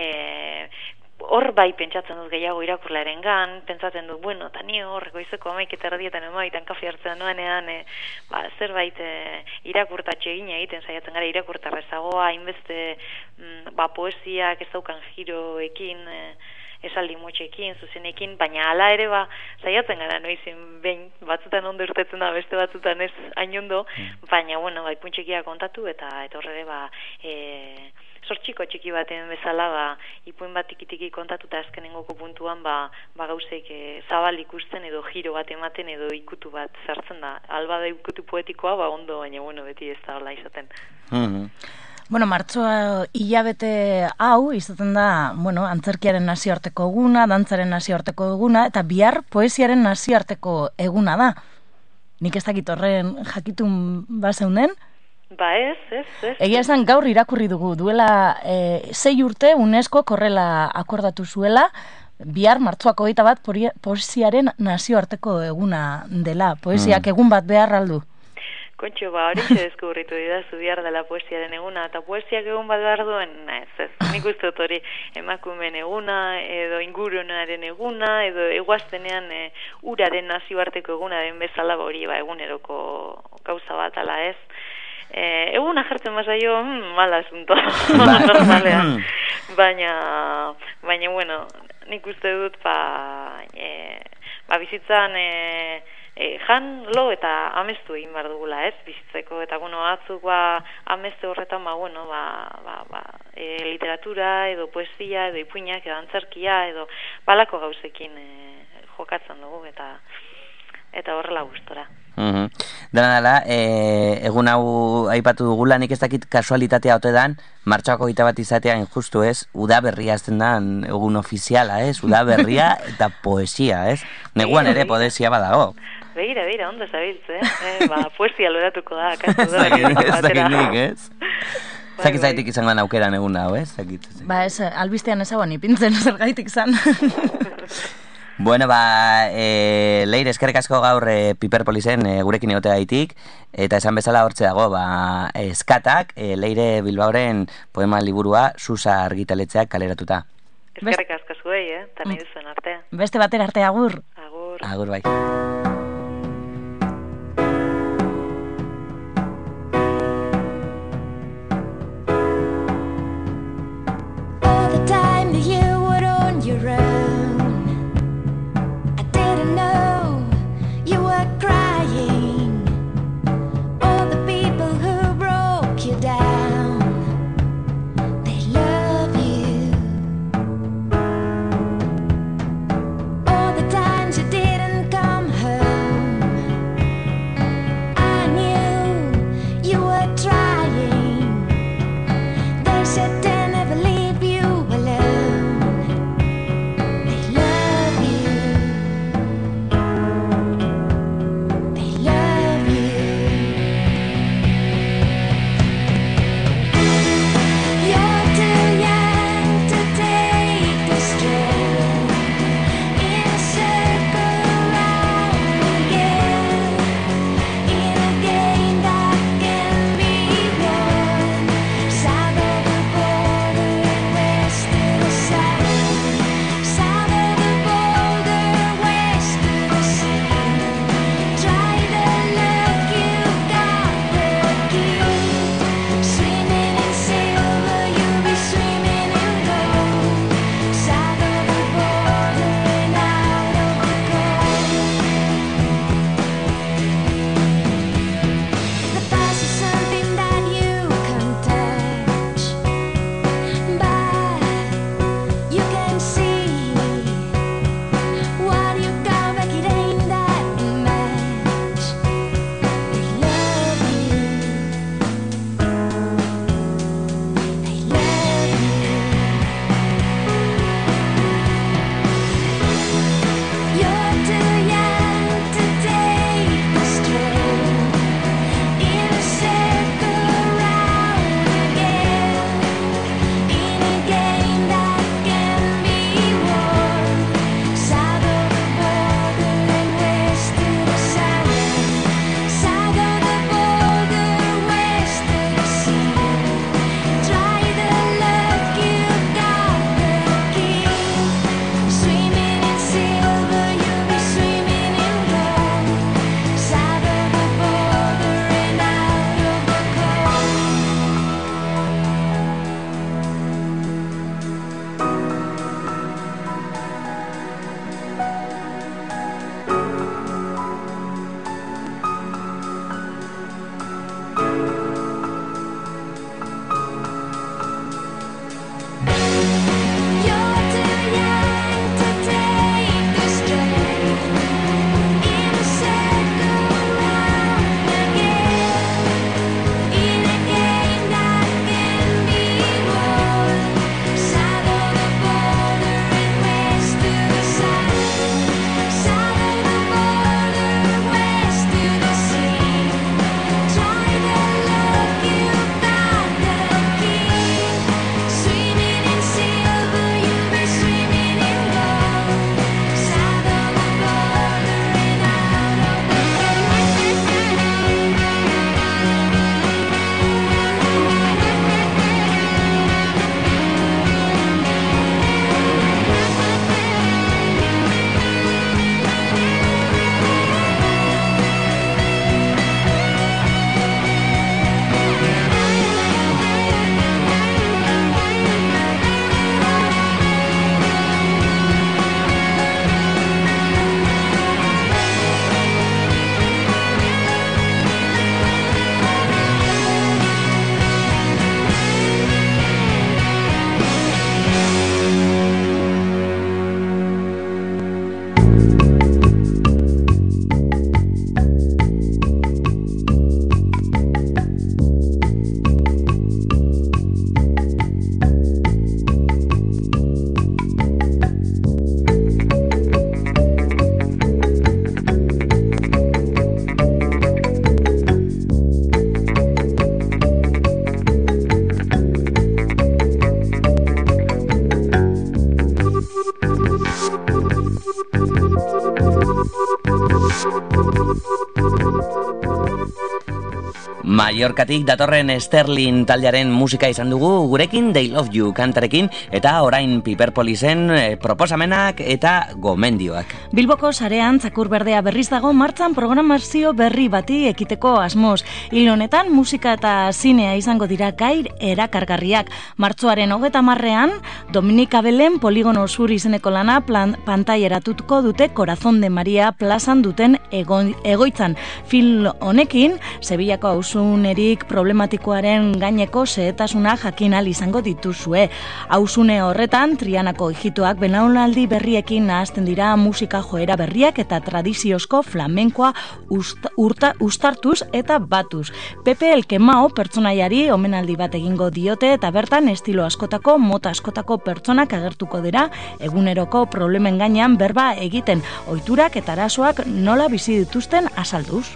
e, hor bai pentsatzen dut gehiago irakurlaren gan, pentsatzen dut, bueno, eta ni hor, goizeko amaik eta erdietan emaitan kafe hartzen noenean, e, ba, zerbait e, irakurtatxe egin egiten saiatzen gara irakurtarrezagoa, hainbeste mm, ba, poesiak ez daukan giroekin, e, esaldi motxekin, zuzenekin, baina hala ere ba, saiatzen gara noizen behin, batzutan ondo irtetzen da, beste batzutan ez hain ondo, baina, bueno, ba, ipuntxekia kontatu, eta eta horre ba, e, sortxiko txiki baten bezala, ba, ipuin bat tiki-tiki kontatuta azkenengoko puntuan, ba, ba gauzek e, zabal ikusten edo giro bat ematen edo ikutu bat sartzen da. Alba da ikutu poetikoa, ba ondo, baina bueno, beti ez da hola izaten. Mm-hmm. Bueno, martxoa hilabete hau izaten da, bueno, antzerkiaren nazioarteko eguna, dantzaren nazioarteko eguna, eta bihar poesiaren nazioarteko eguna da. Nik ez dakit horren jakitun bazeunden? Ba ez, ez, ez. Egia esan gaur irakurri dugu, duela e, sei urte UNESCO korrela akordatu zuela, bihar martxoak hogeita bat poesiaren nazioarteko eguna dela. Poesiak mm. egun bat behar aldu. Kontxo, ba, hori ze deskubritu didazu bihar dela poesiaren eguna, eta poesiak egun bat behar duen, ez, ez, nik uste dut hori emakumeen eguna, edo ingurunaren eguna, edo eguaztenean e, uraren nazioarteko eguna den bezala, hori ba, eguneroko gauza bat ala ez. Eh, egun ajertzen bazaio, mm, mala asunto, normalean. baina, baina, bueno, nik uste dut, ba, e, ba bizitzan, e, e, jan, lo eta amestu egin behar dugula, ez, bizitzeko, eta, bueno, atzuk, ba, amestu horretan, ba, bueno, ba, ba, ba e, literatura, edo poesia, edo ipuinak, edo antzerkia, edo balako gauzekin e, jokatzen dugu, eta, eta horrela gustora. Mhm. Dena dela, e, egun hau aipatu dugula, nik ez dakit kasualitatea ote dan, martxoako gita bat izatea injustu ez, udaberria azten da egun ofiziala, ez? Udaberria eta poesia, ez? Neguan ere poesia badago. Begira, begira, ondo zabiltze, eh? Eh, ba, poesia loratuko da, kasu da. Ez dakit nik, ez? Zakit zaitik izango da aukeran egun hau, ez? Zakit. Ba, ez, albistean ezaguan ipintzen zergaitik zan. Bueno, ba, e, Leire, eskerrik asko gaur e, Piperpolisen e, gurekin egotea gaitik, eta esan bezala hortze dago, ba, eskatak, e, Leire Bilbaoren poema liburua Susa argitaletxeak kaleratuta. Eskerrik asko zuei, eh? Eta nahi duzuen arte. Beste batera arte agur. Agur. Agur bai. All the time that you were on your own, I didn't know you were crying. All the people who broke you down, they love you. All the times you didn't come home, Mallorcatik datorren Sterling taldearen musika izan dugu gurekin They Love You kantarekin eta orain Piperpolisen eh, proposamenak eta gomendioak. Bilboko sarean txakur berdea berriz dago martxan programazio berri bati ekiteko asmoz. Hil honetan musika eta zinea izango dira gair erakargarriak. Martxoaren hogeta marrean Dominik Abelen Poligono Sur izeneko lana plan, pantaieratutuko dute Corazón de Maria plazan duten ego, egoitzan. Film honekin Sevillako auzunerik problematikoaren gaineko zehetasuna jakin ahal izango dituzue. Auzune horretan Trianako ijitoak belaunaldi berriekin nahazten dira musika joera berriak eta tradiziozko flamenkoa ust, urta, ustartuz eta batuz. Pepe Elkemao pertsonaiari omenaldi bat egingo diote eta bertan estilo askotako, mota askotako pertsonak agertuko dira eguneroko problemen gainean berba egiten, ohiturak eta arazoak nola bizi dituzten azalduz.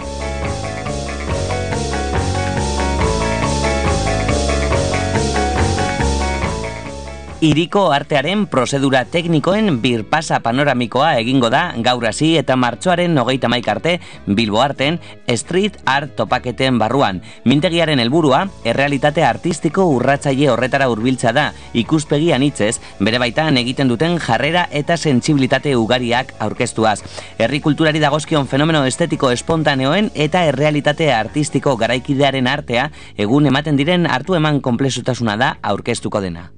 Hiriko artearen prozedura teknikoen birpasa panoramikoa egingo da gaur hasi eta martxoaren hogeita hamaika arte Bilbo Arten Street Art topaketen barruan. Mintegiaren helburua errealitate artistiko urratzaile horretara hurbiltza da, ikuspegi anitzez, bere baitan egiten duten jarrera eta sentsibilitate ugariak aurkeztuaz. Herri kulturari dagozkion fenomeno estetiko espontaneoen eta errealitate artistiko garaikidearen artea egun ematen diren hartu eman konplexutasuna da aurkeztuko dena.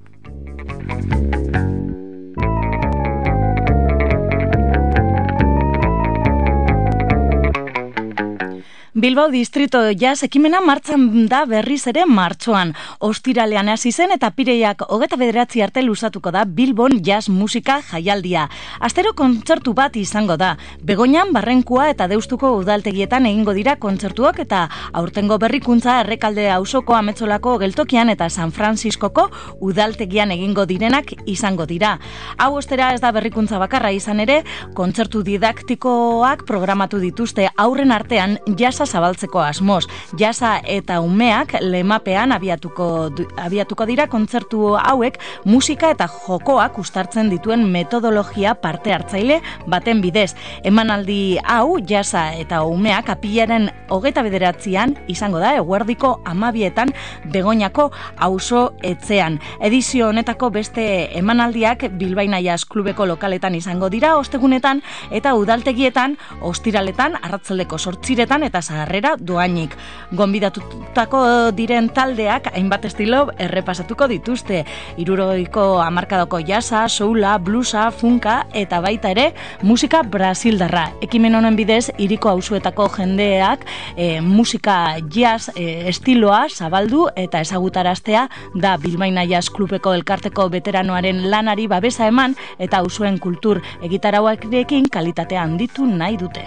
Bilbao Distrito Jazz ekimena martxan da berriz ere martxoan. Ostiralean hasi zen eta pireiak hogeta bederatzi arte luzatuko da Bilbon jazz musika jaialdia. Astero kontzertu bat izango da. Begoñan, Barrenkua eta Deustuko udaltegietan egingo dira kontzertuak eta aurtengo berrikuntza Errekalde auzoko Ametzolako geltokian eta San Franciscoko udaltegian egingo direnak izango dira. Hau ostera ez da berrikuntza bakarra izan ere, kontzertu didaktikoak programatu dituzte aurren artean jazza zabaltzeko asmoz. Jazza eta umeak lemapean abiatuko, abiatuko dira kontzertu hauek musika eta jokoak uztartzen dituen metodologia parte hartzaile baten bidez. Emanaldi hau jazza eta umeak apilaren hogeta bederatzian izango da eguerdiko amabietan Begoñako auzo etxean. Edizio honetako beste emanaldiak Bilbaina Jazz Klubeko lokaletan izango dira ostegunetan eta udaltegietan ostiraletan arratsaldeko zortziretan eta zaharrera doainik. Gonbidatutako diren taldeak hainbat estilo errepasatuko dituzte. Hirurogeiko hamarkadako jazza, soula, bluesa, funka eta baita ere musika brasildarra. Ekimen honen bidez hiriko auzoetako jendeak e, musika jazz e, estiloa zabaldu eta ezagutaraztea da Bilbaina Jazz Klubeko elkarteko veteranoaren lanari babesa eman eta auzoen kultur egitarauarekin kalitatea handitu nahi dute.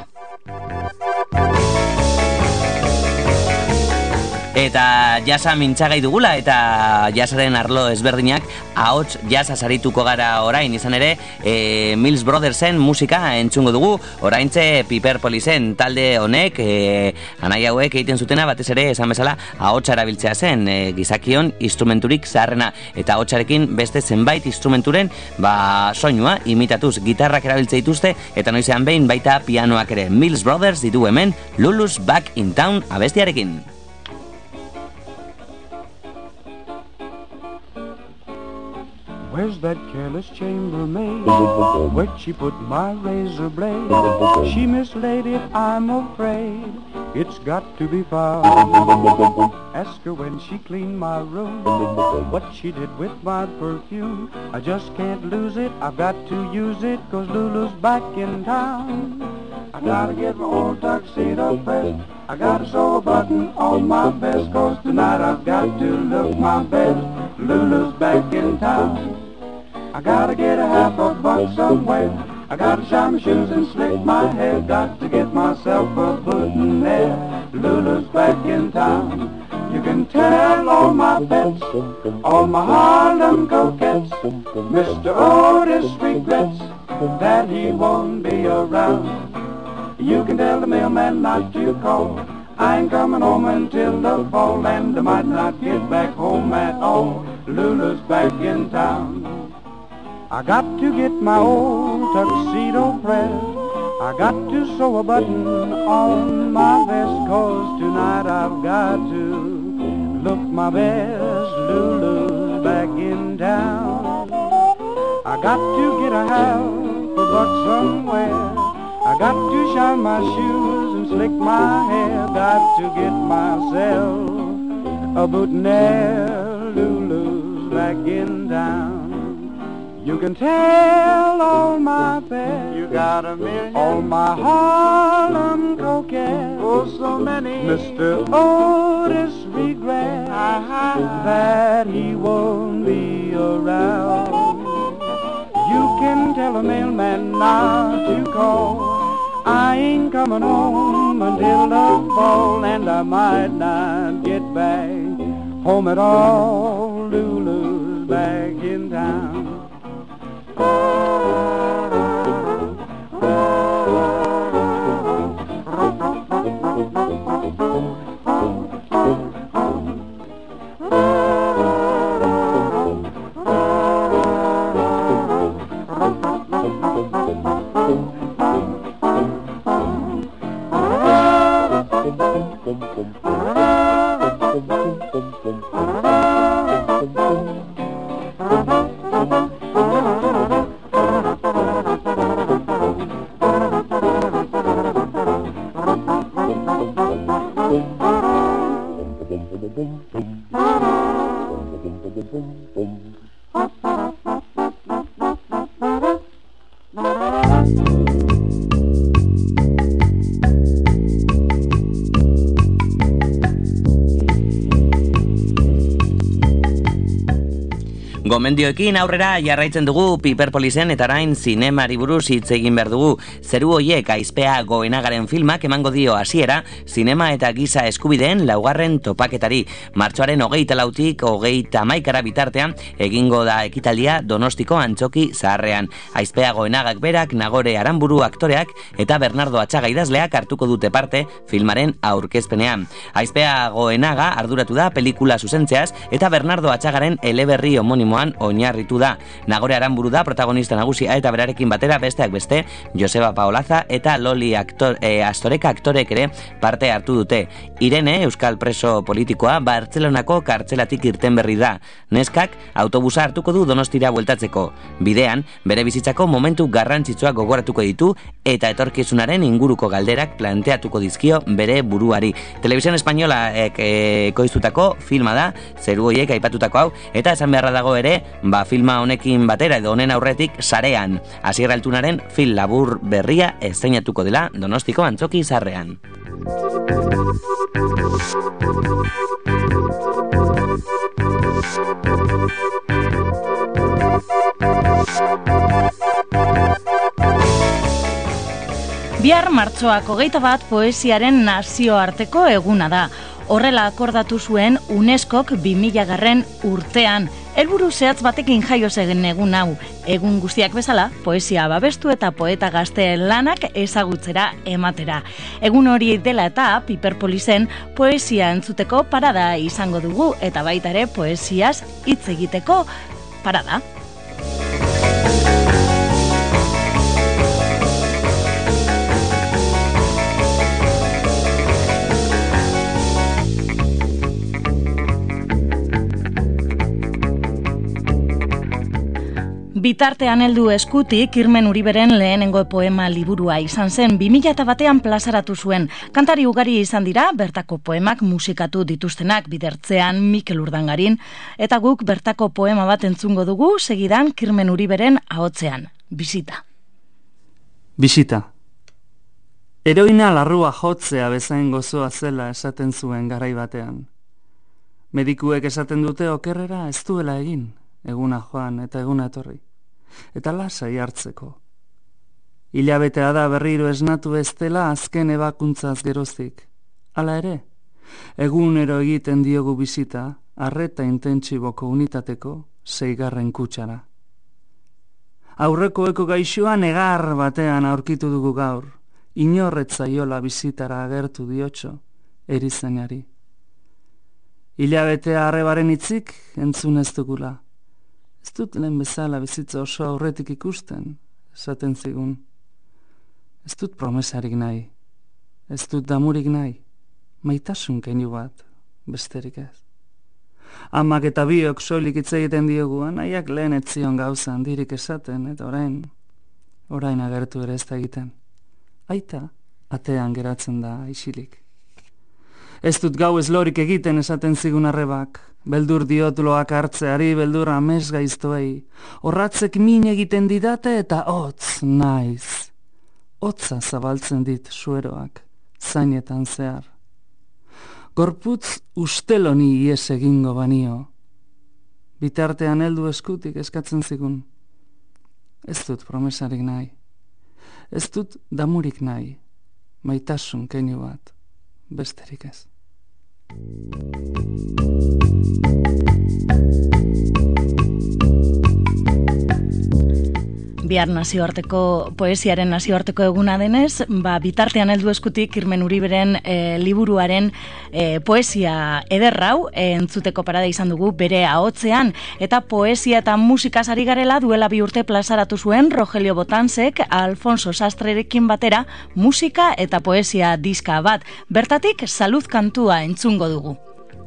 Eta jasa mintzagai dugula eta jasaren arlo ezberdinak ahots jasa sarituko gara orain izan ere e, Mills Brothersen musika entzungo dugu oraintze Piperpolisen talde honek e, anai hauek egiten zutena batez ere esan bezala ahotsa erabiltzea zen e, gizakion instrumenturik zaharrena eta ahotsarekin beste zenbait instrumenturen ba soinua imitatuz gitarrak erabiltze dituzte eta noizean behin baita pianoak ere. Mills Brothers ditu hemen Lulu's Back in Town abestiarekin. Where's that careless chambermaid? Where'd she put my razor blade? She mislaid it, I'm afraid. It's got to be found. Ask her when she cleaned my room what she did with my perfume. I just can't lose it, I've got to use it, 'cause Lulu's back in town. I gotta get my old tuxedo pressed, I gotta sew a button on my vest, 'cause tonight I've got to look my best. Lulu's back in town. I gotta get a half a buck somewhere, I gotta shine my shoes and slick my hair, got to get myself a boutonniere. Lulu's back in town. You can tell all my pets, all my Harlem coquettes, Mister Otis regrets that he won't be around. You can tell the mailman not to call, I ain't coming home until the fall, and I might not get back home at all. Lulu's back in town. I got to get my old tuxedo tuxedo pressed. I got to sew a button on my vest, 'cause tonight I've got to look my best. Lulu's back in town. I got to get a half a buck somewhere. I got to shine my shoes and slick my hair. Got to get myself a boutonniere. Lulu's back in town. You can tell all my pets, you got a million, all my Harlem coquettes, oh so many, Mister Otis regrets that he won't be around. You can tell a mailman not to call, I ain't coming home until the fall, and I might not get back home at all. Lulu's back in town. Gomendioekin aurrera jarraitzen dugu Piperpolisen eta orain zinemari buruz hitz egin behar dugu. Zeru hoiek Aizpea Goenagaren filmak emango dio hasiera zinema eta giza eskubideen laugarren topaketari. Martxoaren hogeita lautik hogeita hamaikara bitartean egingo da ekitaldia Donostiko Antzoki Zaharrean. Aizpea Goenagak berak, Nagore Aranburu aktoreak eta Bernardo Atxaga idazleak hartuko dute parte filmaren aurkezpenean. Aizpea Goenaga arduratu da pelikula zuzentzeaz eta Bernardo Atxagaren eleberri homonimoan oinarritu da. Nagore Aranburu da protagonista nagusia eta berarekin batera besteak beste Joseba Paolaza eta Loli aktor, e, Astoreka aktorek ere parte hartu dute. Irene, euskal preso politikoa, Bartzelonako kartzelatik irten berri da. Neskak autobusa hartuko du Donostira bueltatzeko. Bidean, bere bizitzako momentu garrantzitsuak gogoratuko ditu eta etorkizunaren inguruko galderak planteatuko dizkio bere buruari. Televisión Española ekoiztutako filma da, zeru hoiek aipatutako hau, eta esan beharra dago ere, ba filma honekin batera edo honen aurretik sarean. Asier Altunaren film labur berria estreinatuko dela Donostiko Antzoki Zaharrean. Bihar martxoak hogeita bat poesiaren nazioarteko eguna da. Horrela akordatu zuen UNESCOk bi mila garren urtean. Helburu zehatz batekin jaio zen egun hau. Egun guztiak bezala, poesia babestu eta poeta gazteen lanak ezagutzera ematera. Egun hori dela eta Piperpolisen poesia entzuteko parada izango dugu eta baita ere poesiaz hitz egiteko parada. Bitartean heldu eskutik Irmen Uriberen lehenengo poema liburua izan zen bi mila batean plazaratu zuen. Kantari ugari izan dira, bertako poemak musikatu dituztenak bidertzean Mikel Urdangarin, eta guk bertako poema bat entzungo dugu segidan Irmen Uriberen ahotsean. Bisita. Bisita. Heroina larrua jotzea bezain gozoa zela esaten zuen garai batean. Medikuek esaten dute okerrera ez duela egin, eguna joan eta eguna etorri. Eta lasai hartzeko. Hilabetea da berriro esnatu ez dela azken ebakuntzaz geroztik. Hala ere, egunero egiten diogu bisita, arreta intentsiboko unitateko seigarren kutsara. Aurrekoeko gaixoa negar batean aurkitu dugu gaur, inorretzaiola bisitara agertu diotxo, erizainari. Hilabetea arrebaren hitzik entzun ez dugula. Ez dut lehen bezala bizitza oso aurretik ikusten, esaten zigun. Ez dut promesarik nahi, ez dut damurik nahi, maitasun keinu bat, besterik ez. Amak eta biok soilik hitz egiten diogu, anaiak lehen etzion gauza handirik esaten, eta orain, orain agertu ere ez da egiten. Aita, atean geratzen da isilik. Ez dut gau ez lorik egiten esaten zigun arrebak, beldur diot loak hartzeari, beldur amez gaiztoei, horratzek min egiten didate eta hotz naiz. Hotza zabaltzen dit sueroak, zainetan zehar. Gorputz usteloni ies egingo banio. Bitartean heldu eskutik eskatzen zigun. Ez dut promesarik nahi. Ez dut damurik nahi. Maitasun keinu bat. Besterik ez. Bihar nazioarteko poesiaren nazioarteko eguna denez, ba, bitartean heldu eskutik Irmen Uriberen e, liburuaren e, poesia ederrau e, entzuteko parada izan dugu bere ahotzean, eta poesia eta musikaz ari garela duela bi urte plazaratu zuen Rogelio Botansek Alfonso Sastrerekin batera musika eta poesia diska bat. Bertatik Salud kantua entzungo dugu.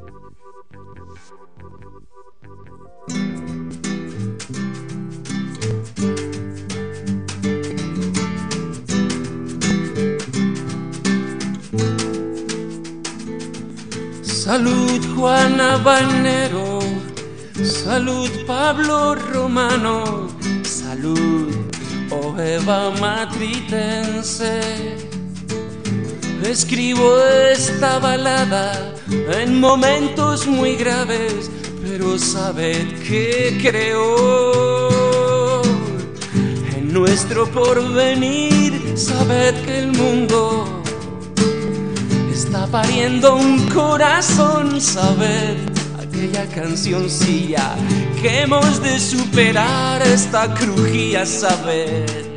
Salud Juana Banero, salud Pablo Romano, salud oh Eva Matritense. Escribo esta balada en momentos muy graves, pero sabed que creo en nuestro porvenir, sabed que el mundo está pariendo un corazón, sabed, aquella cancioncilla que hemos de superar esta crujía, sabed.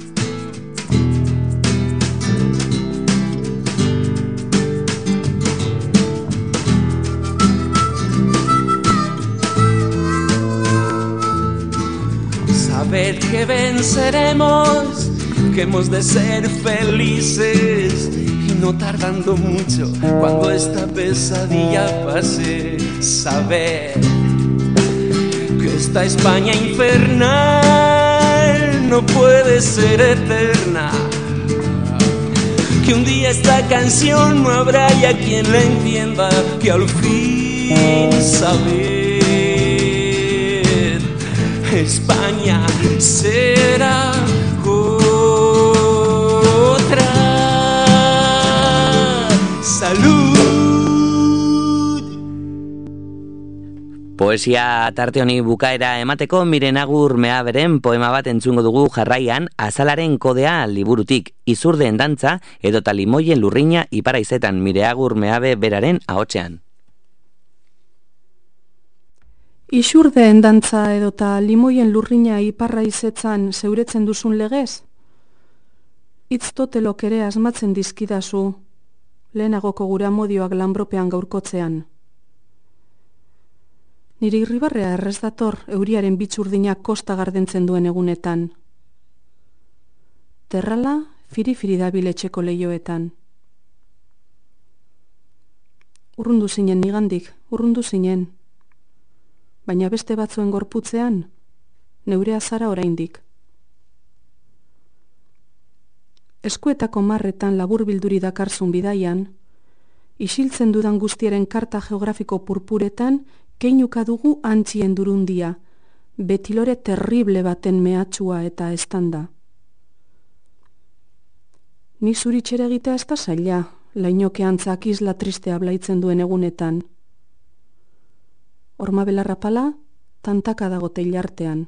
Sabed que venceremos, que hemos de ser felices, no tardando mucho cuando esta pesadilla pase. Saber que esta España infernal no puede ser eterna, que un día esta canción no habrá ya quien la entienda, que al fin saber España será salud. Poesia tarte honi bukaera emateko Miren Agur Meaberen poema bat entzungo dugu jarraian Azalaren kodea liburutik, Izurdeen dantza edota Limoien lurrina Iparaizetan Mire Agur Meabe beraren ahotsean. Izurdeen dantza edota Limoien lurrina Iparraizetan zeuretzen duzun legez? Hitz totelok ere asmatzen dizkidazu, lehenagoko gure amodioak lanbropean gaurkotzean. Nire irribarrea errez dator euriaren bitxurdinak kosta gardentzen duen egunetan. Terrala firi-firi dabil etxeko lehioetan. Urrundu zinen nigandik, urrundu zinen. Baina beste batzuen gorputzean, neurea zara oraindik. Eskuetako marretan labur bilduri dakarzun bidaian, isiltzen dudan guztiaren karta geografiko purpuretan, keinuka dugu antzien durundia, betilore terrible baten mehatxua eta estanda. Ni zuritxere egitea ez da zaila, lainoke antzak isla tristea blaitzen duen egunetan. Horma belarra pala, tantaka dago teilartean.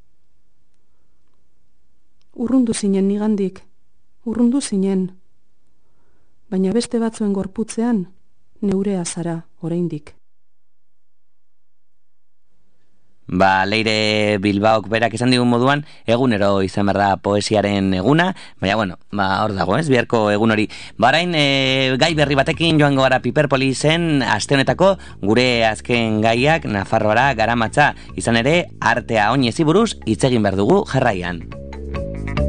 Urrundu zinen nigandik, urrundu zinen, baina beste batzuen gorputzean, neurea zara oraindik. Ba, Leire Bilbaok berak esan digun moduan, egunero izan behar da poesiaren eguna, baina, bueno, ba, hor dago, ez, biharko egun hori. Barain, e, gai berri batekin joango gara Piperpolisen aste honetako gure azken gaiak Nafarroara garamatza, izan ere, artea oinezi buruz hitz egin behar dugu jarraian.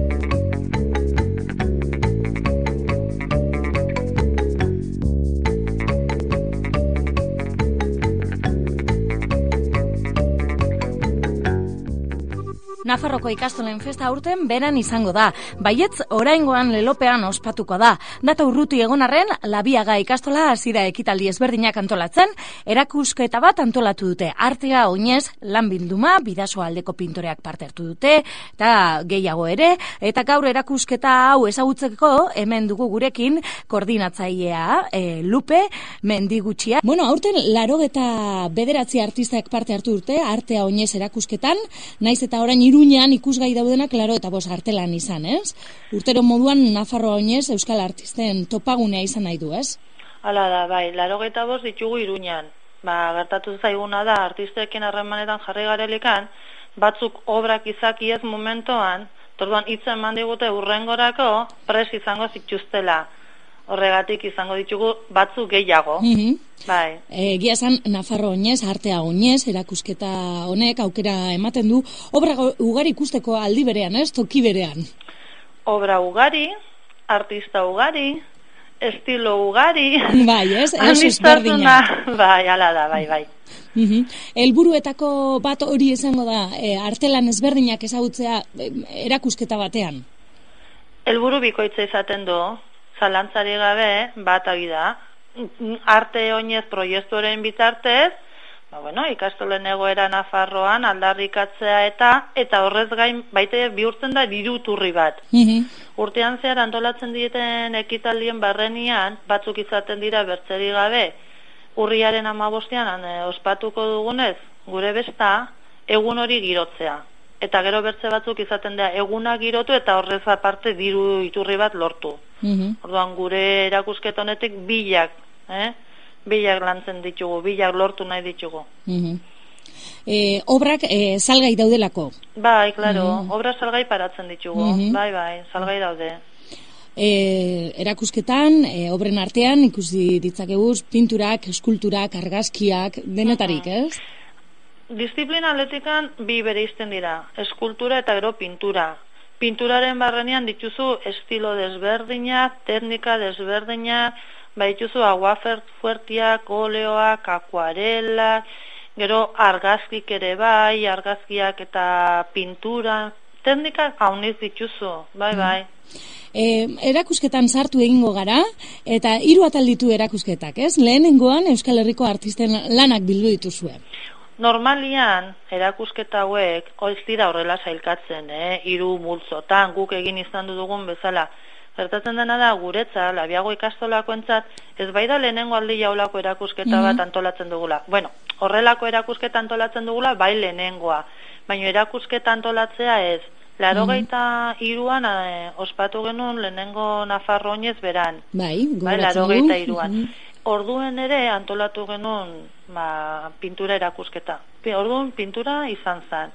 Nafarroko ikastolen festa aurten beran izango da. Baietz oraingoan lelopean ospatuko da. Data urruti egon arren, Labiaga ikastola hasi da ekitaldi ezberdinak antolatzen, erakusketa bat antolatu dute. Artea oinez lan bilduma, Bidasoaldeko pintoreak parte hartu dute, eta gehiago ere, eta gaur erakusketa hau ezagutzeko hemen dugu gurekin koordinatzailea e, Lupe Mendigutxia. Bueno, aurten larogeta bederatzi artistak parte hartu dute, artea oinez erakusketan, naiz eta orain Iruñean ikusgai daudenak laro eta bost artelan izan, ez? Urtero moduan Nafarroa oinez euskal artisten topagunea izan nahi du, ez? Hala da, bai, larogeta bost ditugu Iruñean. Ba, gertatu zaiguna da, artistekin harremanetan jarri garelikan, batzuk obrak izaki ez momentoan, torduan hitza eman digute urrengorako pres izango zituztela. Horregatik izango ditugu batzuk gehiago. Mm-hmm. Bai. Egia esan Nafarro oinez, artea oinez, erakusketa honek aukera ematen du obra ugari ikusteko aldi berean, ez? Toki berean. Obra ugari, artista ugari, estilo ugari. Bai, ez? Ez ezberdina. Bai, hala da, bai, bai. Mm-hmm. Helburuetako bat hori izango da, e, artelan ezberdinak ezagutzea e, erakusketa batean. Helburu bikoitza izaten du, zalantzari gabe, bat agi da, arte oinez proiektuaren bitartez, ba, bueno, ikastolen egoera Nafarroan aldarrikatzea eta eta horrez gain baite bihurtzen da diruturri bat. Mm-hmm. Urtean zehar antolatzen dieten ekitaldien barrenian, batzuk izaten dira bertzeri gabe, urriaren hamabostean ospatuko dugunez, gure besta, egun hori girotzea. Eta gero bertze batzuk izaten da eguna girotu eta horrez aparte diru iturri bat lortu. Mm-hmm. Orduan gure erakusketa honetik bilak, eh? bilak lantzen ditugu, bilak lortu nahi ditugu. Mm-hmm. e, obrak e, salgai daudelako? Bai, klaro, Mm-hmm. obra salgai paratzen ditugu, Mm-hmm. bai, bai, salgai daude. E, erakusketan, e, obren artean, ikusi ditzakeguz, pinturak, eskulturak, argazkiak, denetarik, Mm-hmm. ez? Disiplina atletikan bi bereizten dira, eskultura eta gero pintura. Pinturaren barrenean dituzu estilo desberdinak, teknika desberdinak, ba dituzu agua fuertiak, oleoak, akuarelak, gero argazkik ere bai, argazkiak eta pintura, teknikak hauniz dituzu, bai, bai. E, erakusketan sartu egingo gara, eta hiru atal ditu erakusketak, ez? Lehenengoan Euskal Herriko artisten lanak bildu dituzue. Normalian, erakusketa hauek, oiz dira horrela sailkatzen, eh? Hiru multzotan, guk egin izan dugun bezala. Gertatzen dena da, guretza, Labiago ikastolakoentzat, ez bai da lehenengo aldi jaulako erakusketa Mm-hmm. bat antolatzen dugula. Bueno, horrelako erakusketa antolatzen dugula, bai lehenengoa. Baina erakusketa antolatzea ez. Larogeita hiruan eh, ospatu genuen lehenengo Nafarro oinez beran. Bai, bai, goratzen larogeita du. hiruan. Mhm. Orduen ere antolatu genuen ba, pintura erakusketa. Pi- Orduan pintura izan zen.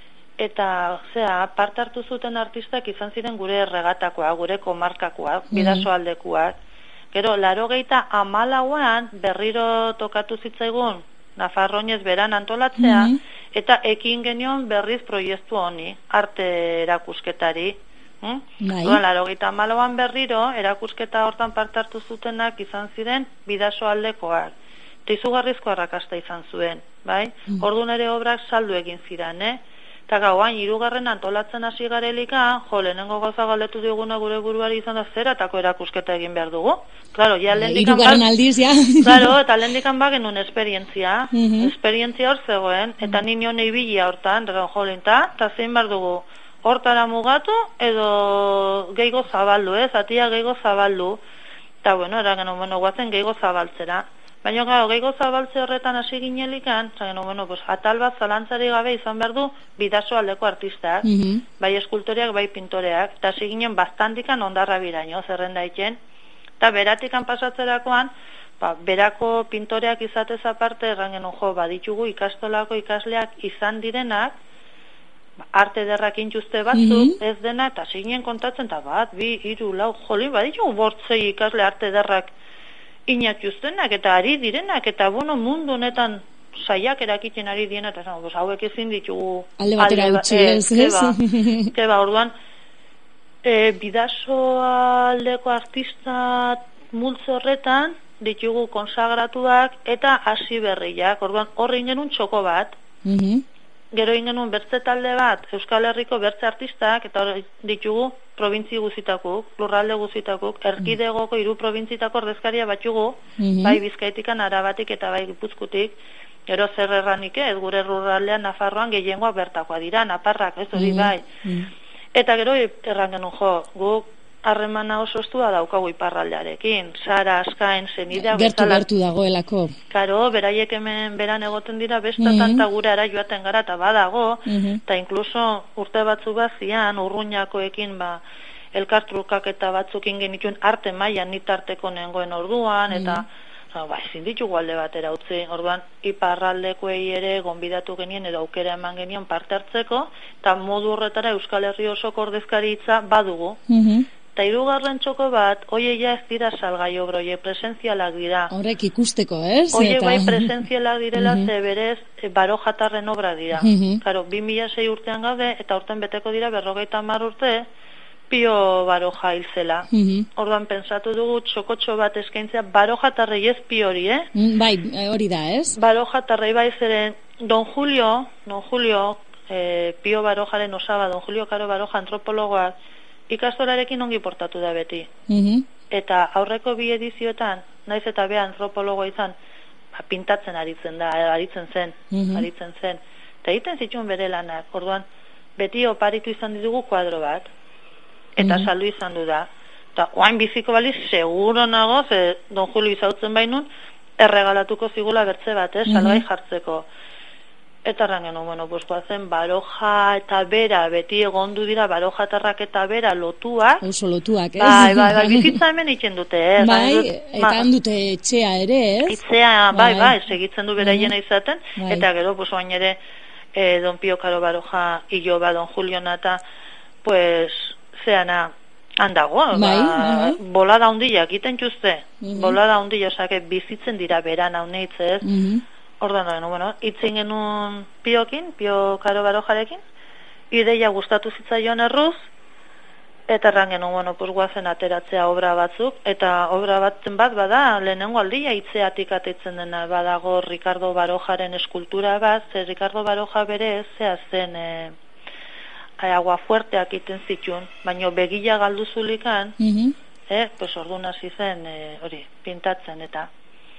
Eta, zera, parte hartu zuten artistak izan ziren gure erregatakoa, gure komarkakoa, Mhm. Bidasoaldekoak. Gero, larogeita hamalauan berriro tokatu zitzaigun Nafarro oinez beran antolatzea, Mhm. eta ekin genion berriz proiektu honi, arte erakusketari. Hmm? Bai. Orduan, larogeita hamalauan berriro, erakusketa hortan parte hartu zutenak izan ziren Bidasoaldekoak. Eta izugarrizko arrakasta izan zuen, bai? Mm. Orduan ere obrak saldu egin ziren, eh? Eta gauain, hirugarren antolatzen hasi garelika, jo, lehenengo gauza galdetu diguna gure buruari izan da zeratako erakusketa egin behar dugu. Claro, ja lehendikan Hirugarren aldiz, ja. Claro, eta lehendikan ba genuen esperientzia, Mhm. esperientzia hor zegoen, eta nino neibila hortan, dragon jolinta, eta zein behar dugu, hortara mugatu, edo gehigo zabaldu, ez, atia gehigo zabaldu, eta bueno, era genuen, bueno, guazen gehigo zabaltzera. Baina, claro, gehigo zabaltze horretan hasi ginelikan, zagen, bueno, pues, atal bat zalantzari gabe izan behar du Bidasoaldeko artistak, Mhm. bai eskultoreak, bai pintoreak, eta hasi ginen bastantikan ondarra biraino, zerrenda iken, eta beratikan pasatzerakoan, ba, berako pintoreak izatez aparte, erran genuen, jo, baditugu ikastolako ikasleak izan direnak, ba, arte derrak intxuste batzuk, Mhm. ez dena, eta hasi ginen kontatzen, eta bat, bi, hiru, lau, jolin, baditugu bortzei ikasle arte derrak inatuztenak eta ari direnak, eta bueno, mundu honetan saiak erakiten ari diena, eta esan, hauek ezin ditugu Alde batera ba- utzi, eh, ez, keba, ez? keba, orduan e, Bidasoaldeko artista multzo horretan ditugu konsagratuak eta hasi berriak, orduan horri genuen txoko bat, Mhm. gero ingenuen bertze talde bat, Euskal Herriko bertze artistak, eta hor ditugu probintzi guzitakuk, lurralde guzitakuk, erkidegoko hiru probintzitako ordezkaria batzugu, Mhm. bai Bizkaitikan, Arabatik eta bai Gipuzkoatik, gero zer erranik ez, gure lurraldean Nafarroan gehiengoa bertakoa dira, naparrak, ez hori Mhm. bai. Eta gero erran genuen jo, guk harremana oso estua daukagu iparraldearekin, Sara, Askain, Senidea, Gertu gertu dagoelako. Karo, beraiek hemen beran egoten dira, besta Mhm. tanta gure ara joaten gara, eta badago, Mhm. eta inkluso urte batzu bazian, urruñakoekin, ba, elkartrukak eta batzukin genituen arte mailan nitarteko nengoen orduan, eta no, ba, ezin ditugu alde batera utzi, orduan iparraldekoei ere gonbidatu genien edo aukera eman genion parte hartzeko, eta modu horretara Euskal Herri osoko ordezkaritza badugu. Mhm. Eta hirugarren txoko bat, oie ja ez dira salgai obra, oie presentzialak dira. Horrek ikusteko, ez? Oie Eta- bai presentzialak direla, Mhm. ze berez e, barojatarren obra dira. Mhm. Karo, bi mila sei urtean gaude, eta urten beteko dira berrogeita hamar urte, pio baroja hilzela. Mhm. Orduan pensatu dugu txokotxo bat eskaintzea barojatarrei ez piori, eh? Mm, Bai, eh, hori da, ez? Barojatarrei bai zeren Don Julio, Don Julio, eh, Pio Barojaren osaba, Don Julio Karo Baroja antropologoak, ikastorarekin ongi portatu da beti. Mhm. Eta aurreko bi edizioetan, naiz eta bea antropologoa izan, ba, pintatzen aritzen da, aritzen zen, Mhm. aritzen zen. Eta egiten zituen bere lanak, orduan, beti oparitu izan ditugu kuadro bat, eta Mhm. saldu izan du da. Eta oain biziko baliz, seguro nago, ze Don Julio izautzen bainun, erregalatuko zigula bertze bat, eh, salgai Mhm. jartzeko. Eta erran genuen, bueno, pues guazen baroja eta bera, beti egondu dira barojatarrak eta bera lotuak. Oso lotuak, ez? Bai, bai, bai, bizitza hemen egiten dute, eh? Bai, Dut- eta ba- han dute etxea ere, ez? Itzea, bai, bai, segitzen du beraiena Mhm. izaten, Bai. eta gero, pues, oain ere, eh, Don Pio Karo Baroja, iloba, Don Julio Nata, pues, zeana, handago, Bai, bai, ba, bai. bolada handia egiten txuzte, Mhm. bolada handia, osake, bizitzen dira beran hauneitz, ez? Mhm. Ordan no, bueno, itzen genuen Piokin, Pio Karo Barojarekin, ideia gustatu zitzaion erruz, eta erran genuen, bueno, pues guazen ateratzea obra batzuk, eta obra batzen bat bada, lehenengo aldia itzeatik atetzen dena, badago Ricardo Barojaren eskultura bat, ze Ricardo Baroja bere zea zen e, agua fuerteak iten zituen, baino begila galdu zulikan, Mhm. eh, pues orduan hasi zen e, hori, pintatzen eta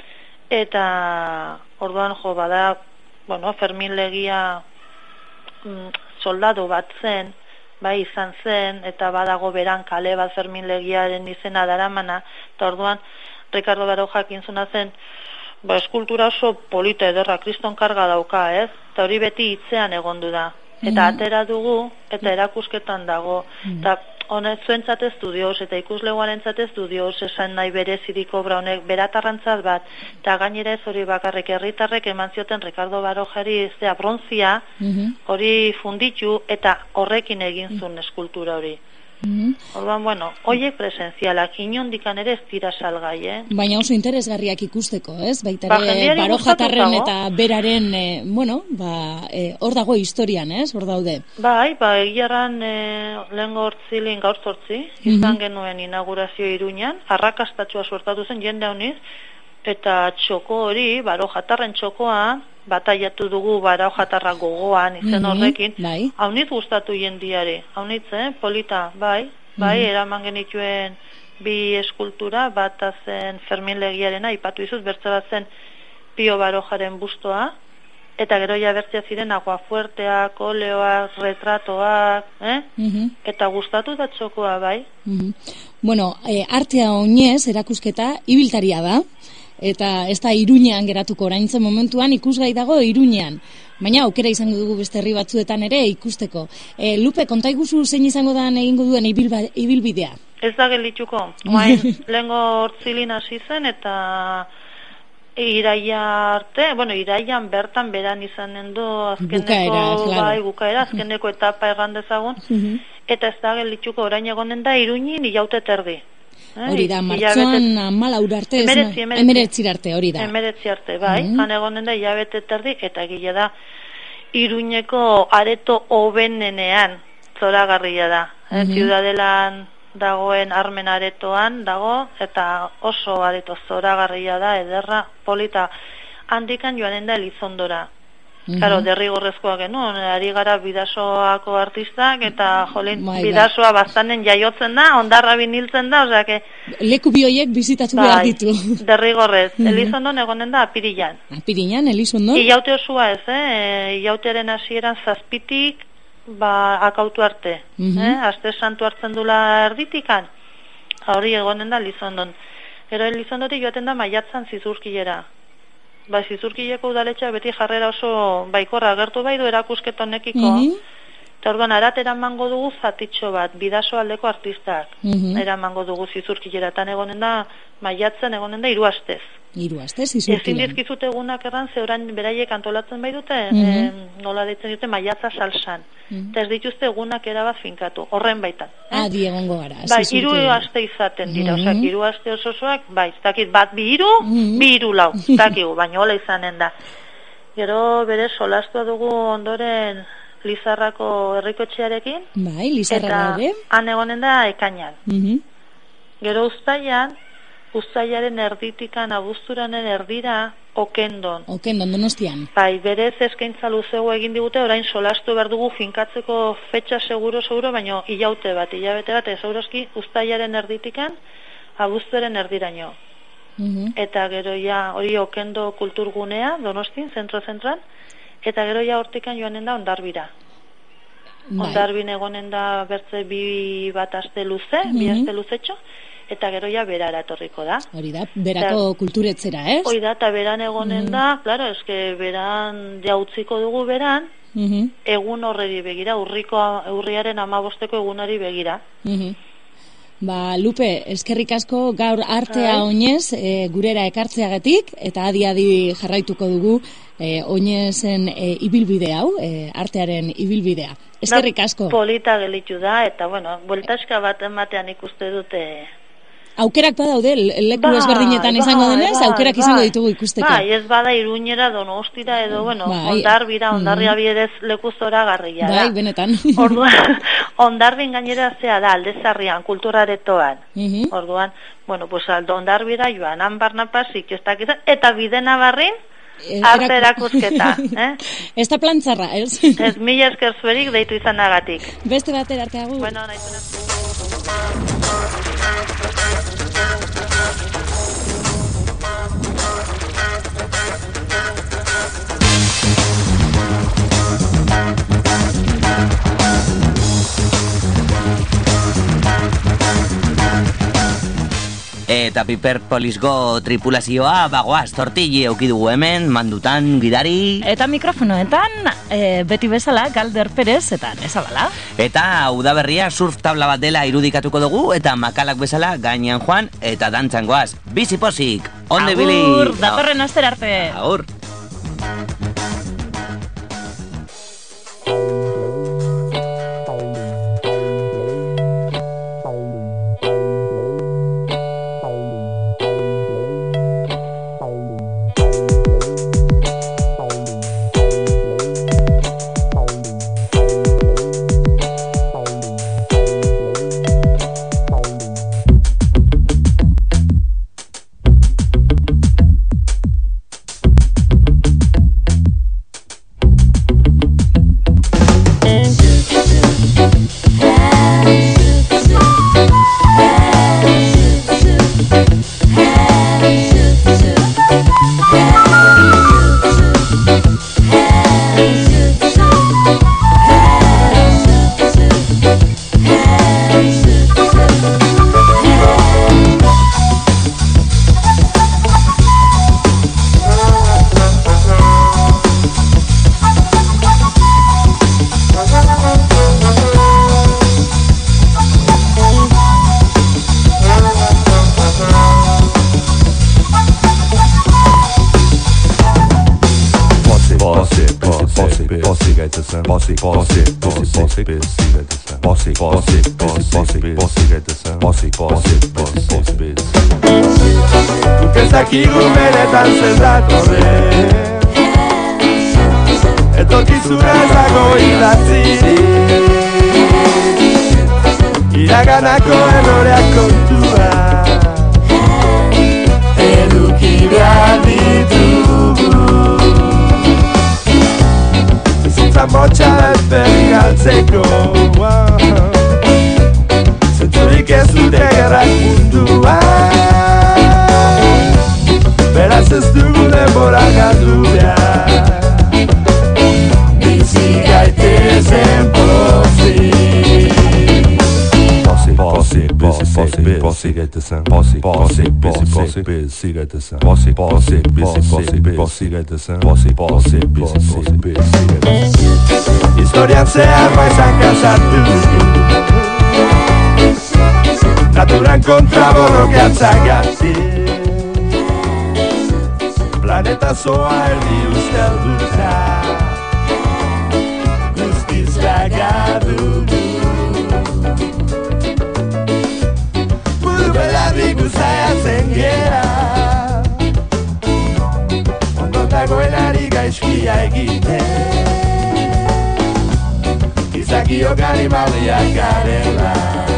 eta orduan jo bada, bueno, Fermin Legia mm, soldadu bat zen, bai izan zen, eta badago beran kale bat Fermin Legiaren izena daramana, eta orduan Ricardo Barojak intzuna zen, ba, eskultura oso polita ederra, kriston karga dauka, ez? Eta hori beti hitzean egondu da. Eta Mhm. atera dugu, eta erakusketan dago. Eta honet zuentzat ez du dioz, eta ikusleguarentzat ez du dioz, esan nahi berezirik obra honek, beratarrantzat bat, eta gainera ez hori bakarrik herritarrek eman zioten Ricardo Barojari zea bronzia, Mhm. hori funditu, eta horrekin egin zuen eskultura hori. Mhm. Orduan, bueno, hoiek presentzialak, inondikan ere ez dira salgai, eh? Baina oso interesgarriak ikusteko, ez? Baita Ba, ere jendeari barojatarren gustatu eta beraren, eh, bueno, ba, eh, hor dago historian, ez? Hor daude. Bai, ba, egiarran e, lehengo hortzilin gaur zortzi, izan genuen inaugurazio Iruñan, arrakastatxua suertatu zen jende hauniz, eta txoko hori, barojatarren txokoa, bataiatu dugu barojatarra gogoan izen Mhm, horrekin, bai. haunitz gustatu jendiari, haunitz, eh, polita, bai, bai, Mhm. eraman genituen bi eskultura, bata zen Fermin Legiarena, ipatu izuz, bertze bat zen Pio Barojaren bustoa, eta gero ja bertzea ziren aguafuerteak, oleoak, retratoak, eh? Mhm. Eta gustatu da txokoa, bai. Mhm. Bueno, eh, artea oinez erakusketa ibiltaria da, eta ez da Iruñean geratuko oraintzen momentuan ikusgai dago Iruñean. Baina aukera izango dugu beste herri batzuetan ere ikusteko. E, Lupe, kontaiguzu zein izango da egingo duen ibilba- ibilbidea? Ez da geldituko. Oain, lehengo hortzilin hasi zen, eta iraia arte, bueno, iraian bertan beran izanen du azkeneko, Bukaera, claro. bai, bukaera, azkeneko etapa erran dezagun, eta ez da geldituko orain egonen da Iruñin ilaute terdi. Eh, Hori da, hilabete- martxoan amalaur arte, ez Emeretzi, na- emeretzi. emeretzi arte, hori da. Emeretzi arte, bai, Mhm. han egonen da hilabete terdi, eta gile da Iruñeko areto hobenenean zoragarria da. Eh, Mhm. Ziudadelan dagoen armen aretoan dago, eta oso areto zoragarria da, ederra, polita. Handikan joanen da Elizondora. Claro, derrigorrezkoa genuen, ari gara bidasoako artistak, eta jolin, Bai, bai. bidasoa bastanen jaiotzen da, ondarra biniltzen da, osea que... Leku bi horiek bizitatu behar ditu. Derrigorrez, Mhm. Elizondon egonen da apirilan. Apirilan, Elizondon? Iaute osua ez, eh? Iauteren hasieran zazpitik, ba, akautu arte. Mhm. eh? Aste santu hartzen dula erditikan, hori egonen da Elizondon. Gero Elizondotik joaten da maiatzan zizurkilera. Ba, zizurkileko udaletxea beti jarrera oso baikorra agertu bai du erakusketonekiko. Mhm. Eta orduan, arat eramango dugu zatitxo bat, bidaso aldeko artistak. Mhm. Eramango dugu zizurkilera, tan egonen da, maiatzen egonen da hiru astez. Hiru astez, Ezin zizurkilan. dizkizut egunak erran, ze orain beraiek antolatzen bai dute, Mhm. eh, nola ditzen dute maiatza salsan. Mhm. Eta ez dituzte egunak erabat finkatu, horren baitan. Ah, diegongo gara. Bai, zizurkilan. hiru aste izaten dira, Mhm. osea, hiru aste ososoak, bai, ez dakit bat bi hiru, bi hiru lau, ez dakigu, baina hola izanen da. Gero bere solastua dugu ondoren Lizarrako herrikotxearekin, Bai, Lizarra eta ere. han egonen da ekainan. Mhm. Gero uztailan, uztailaren erditikan abuzturanen erdira okendon. Okendon, Donostian. Bai, berez eskaintza luzego egin digute, orain solastu behar dugu finkatzeko fetxa seguro, seguro, baino hilaute bat, hilabete bat, ez euroski uztailaren erditikan abuztuaren erdiraino. Mhm. Eta gero ja hori okendo kulturgunea, Donostin, zentro-zentran, eta gero ja hortikan joanen da Ondarbira. Bai. Ondarbin egonen da bertze bi bat aste luze, bi Mhm. aste luzetxo, eta gero ja berara etorriko da. Hori da, berako kulturetzera, ez? Hoi da, eta beran egonen Mhm. da, claro, eske beran ja utziko dugu beran, Mhm. egun horreri begira, urriko urriaren amabosteko egunari begira. Mhm. Ba, Lupe, eskerrik asko gaur artea Bai. oinez e, gurera ekartzeagatik, eta adi-adi jarraituko dugu e, oinezen e, ibilbide hau, e, artearen ibilbidea. Eskerrik asko. Da, polita gelitu da, eta bueno, bueltaska bat ematean ikuste dute... Aukerak badaude, le- leku Bai, ezberdinetan izango bai, denez, bai, aukerak bai. izango ditugu ikusteko. Bai, ez bada Iruñera, Donostira edo, bueno, Bai. Ondarbira, Ondarria Mhm. bierez leku zoragarria da. Bai, benetan. Orduan, Ondarbin gainera zea da, aldezarrian, kulturaretoan. Mhm. Orduan, bueno, pues aldo Ondarbira joan, han barnapasik, ez dakizan, eta bidena barrin, Eh, arte eraku- erakusketa. Eh? Ez da plantzarra, ez? Ez mila esker zuerik deitu izanagatik. Beste batera arte agur. Bueno, nahizuna. Eta Piperpolisgo tripulazioa bagoaz tortilli eukidugu hemen, mandutan, gidari... Eta mikrofonoetan, e, beti bezala, Galder Perez eta Nezabala. Eta udaberria surf tabla bat dela irudikatuko dugu, eta makalak bezala gainean joan, eta dantzan goaz. Bizi pozik, onde bili! Agur, datorren astera arte. Agur! Bossy, bossy, bossy, bossy, bossy, bossy, bossy, bossy, bossy, bossy, bossy, bossy, Que ez dakigu benetan zendatorren Etorkizuna ezago idatzirik Iraganako erroreak kontua Eduki behar ditugu motxa ezberri galtzeko. Zentzurik ez dute gerrak munduan, beraz ez dugu denbora galdu behar. Bizi gaitezen pozik. Posse, busy, posse, posse, get the sun. Posse, posse, busy, posse, busy, get the sun. Posse, posse, busy, posse, busy, get the sun. Posse, posse, busy, posse, busy, get the sun. Historian zehar maizan kasatu, naturan kontra borrokatzak gazi. Planeta zoa erdi ustelduta, guztiz lagadugu. Belarri guzaiatzen gera, ondo dagoenari gaizkia egiten, izakioak animaliak garela,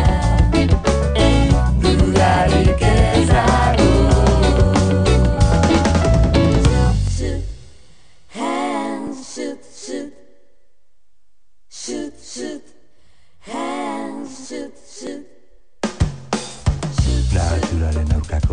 dudarik ez dago. Shoot, hands, shoot, shoot, shoot, shoot, hands, shoot, shoot. Naturaren aurkako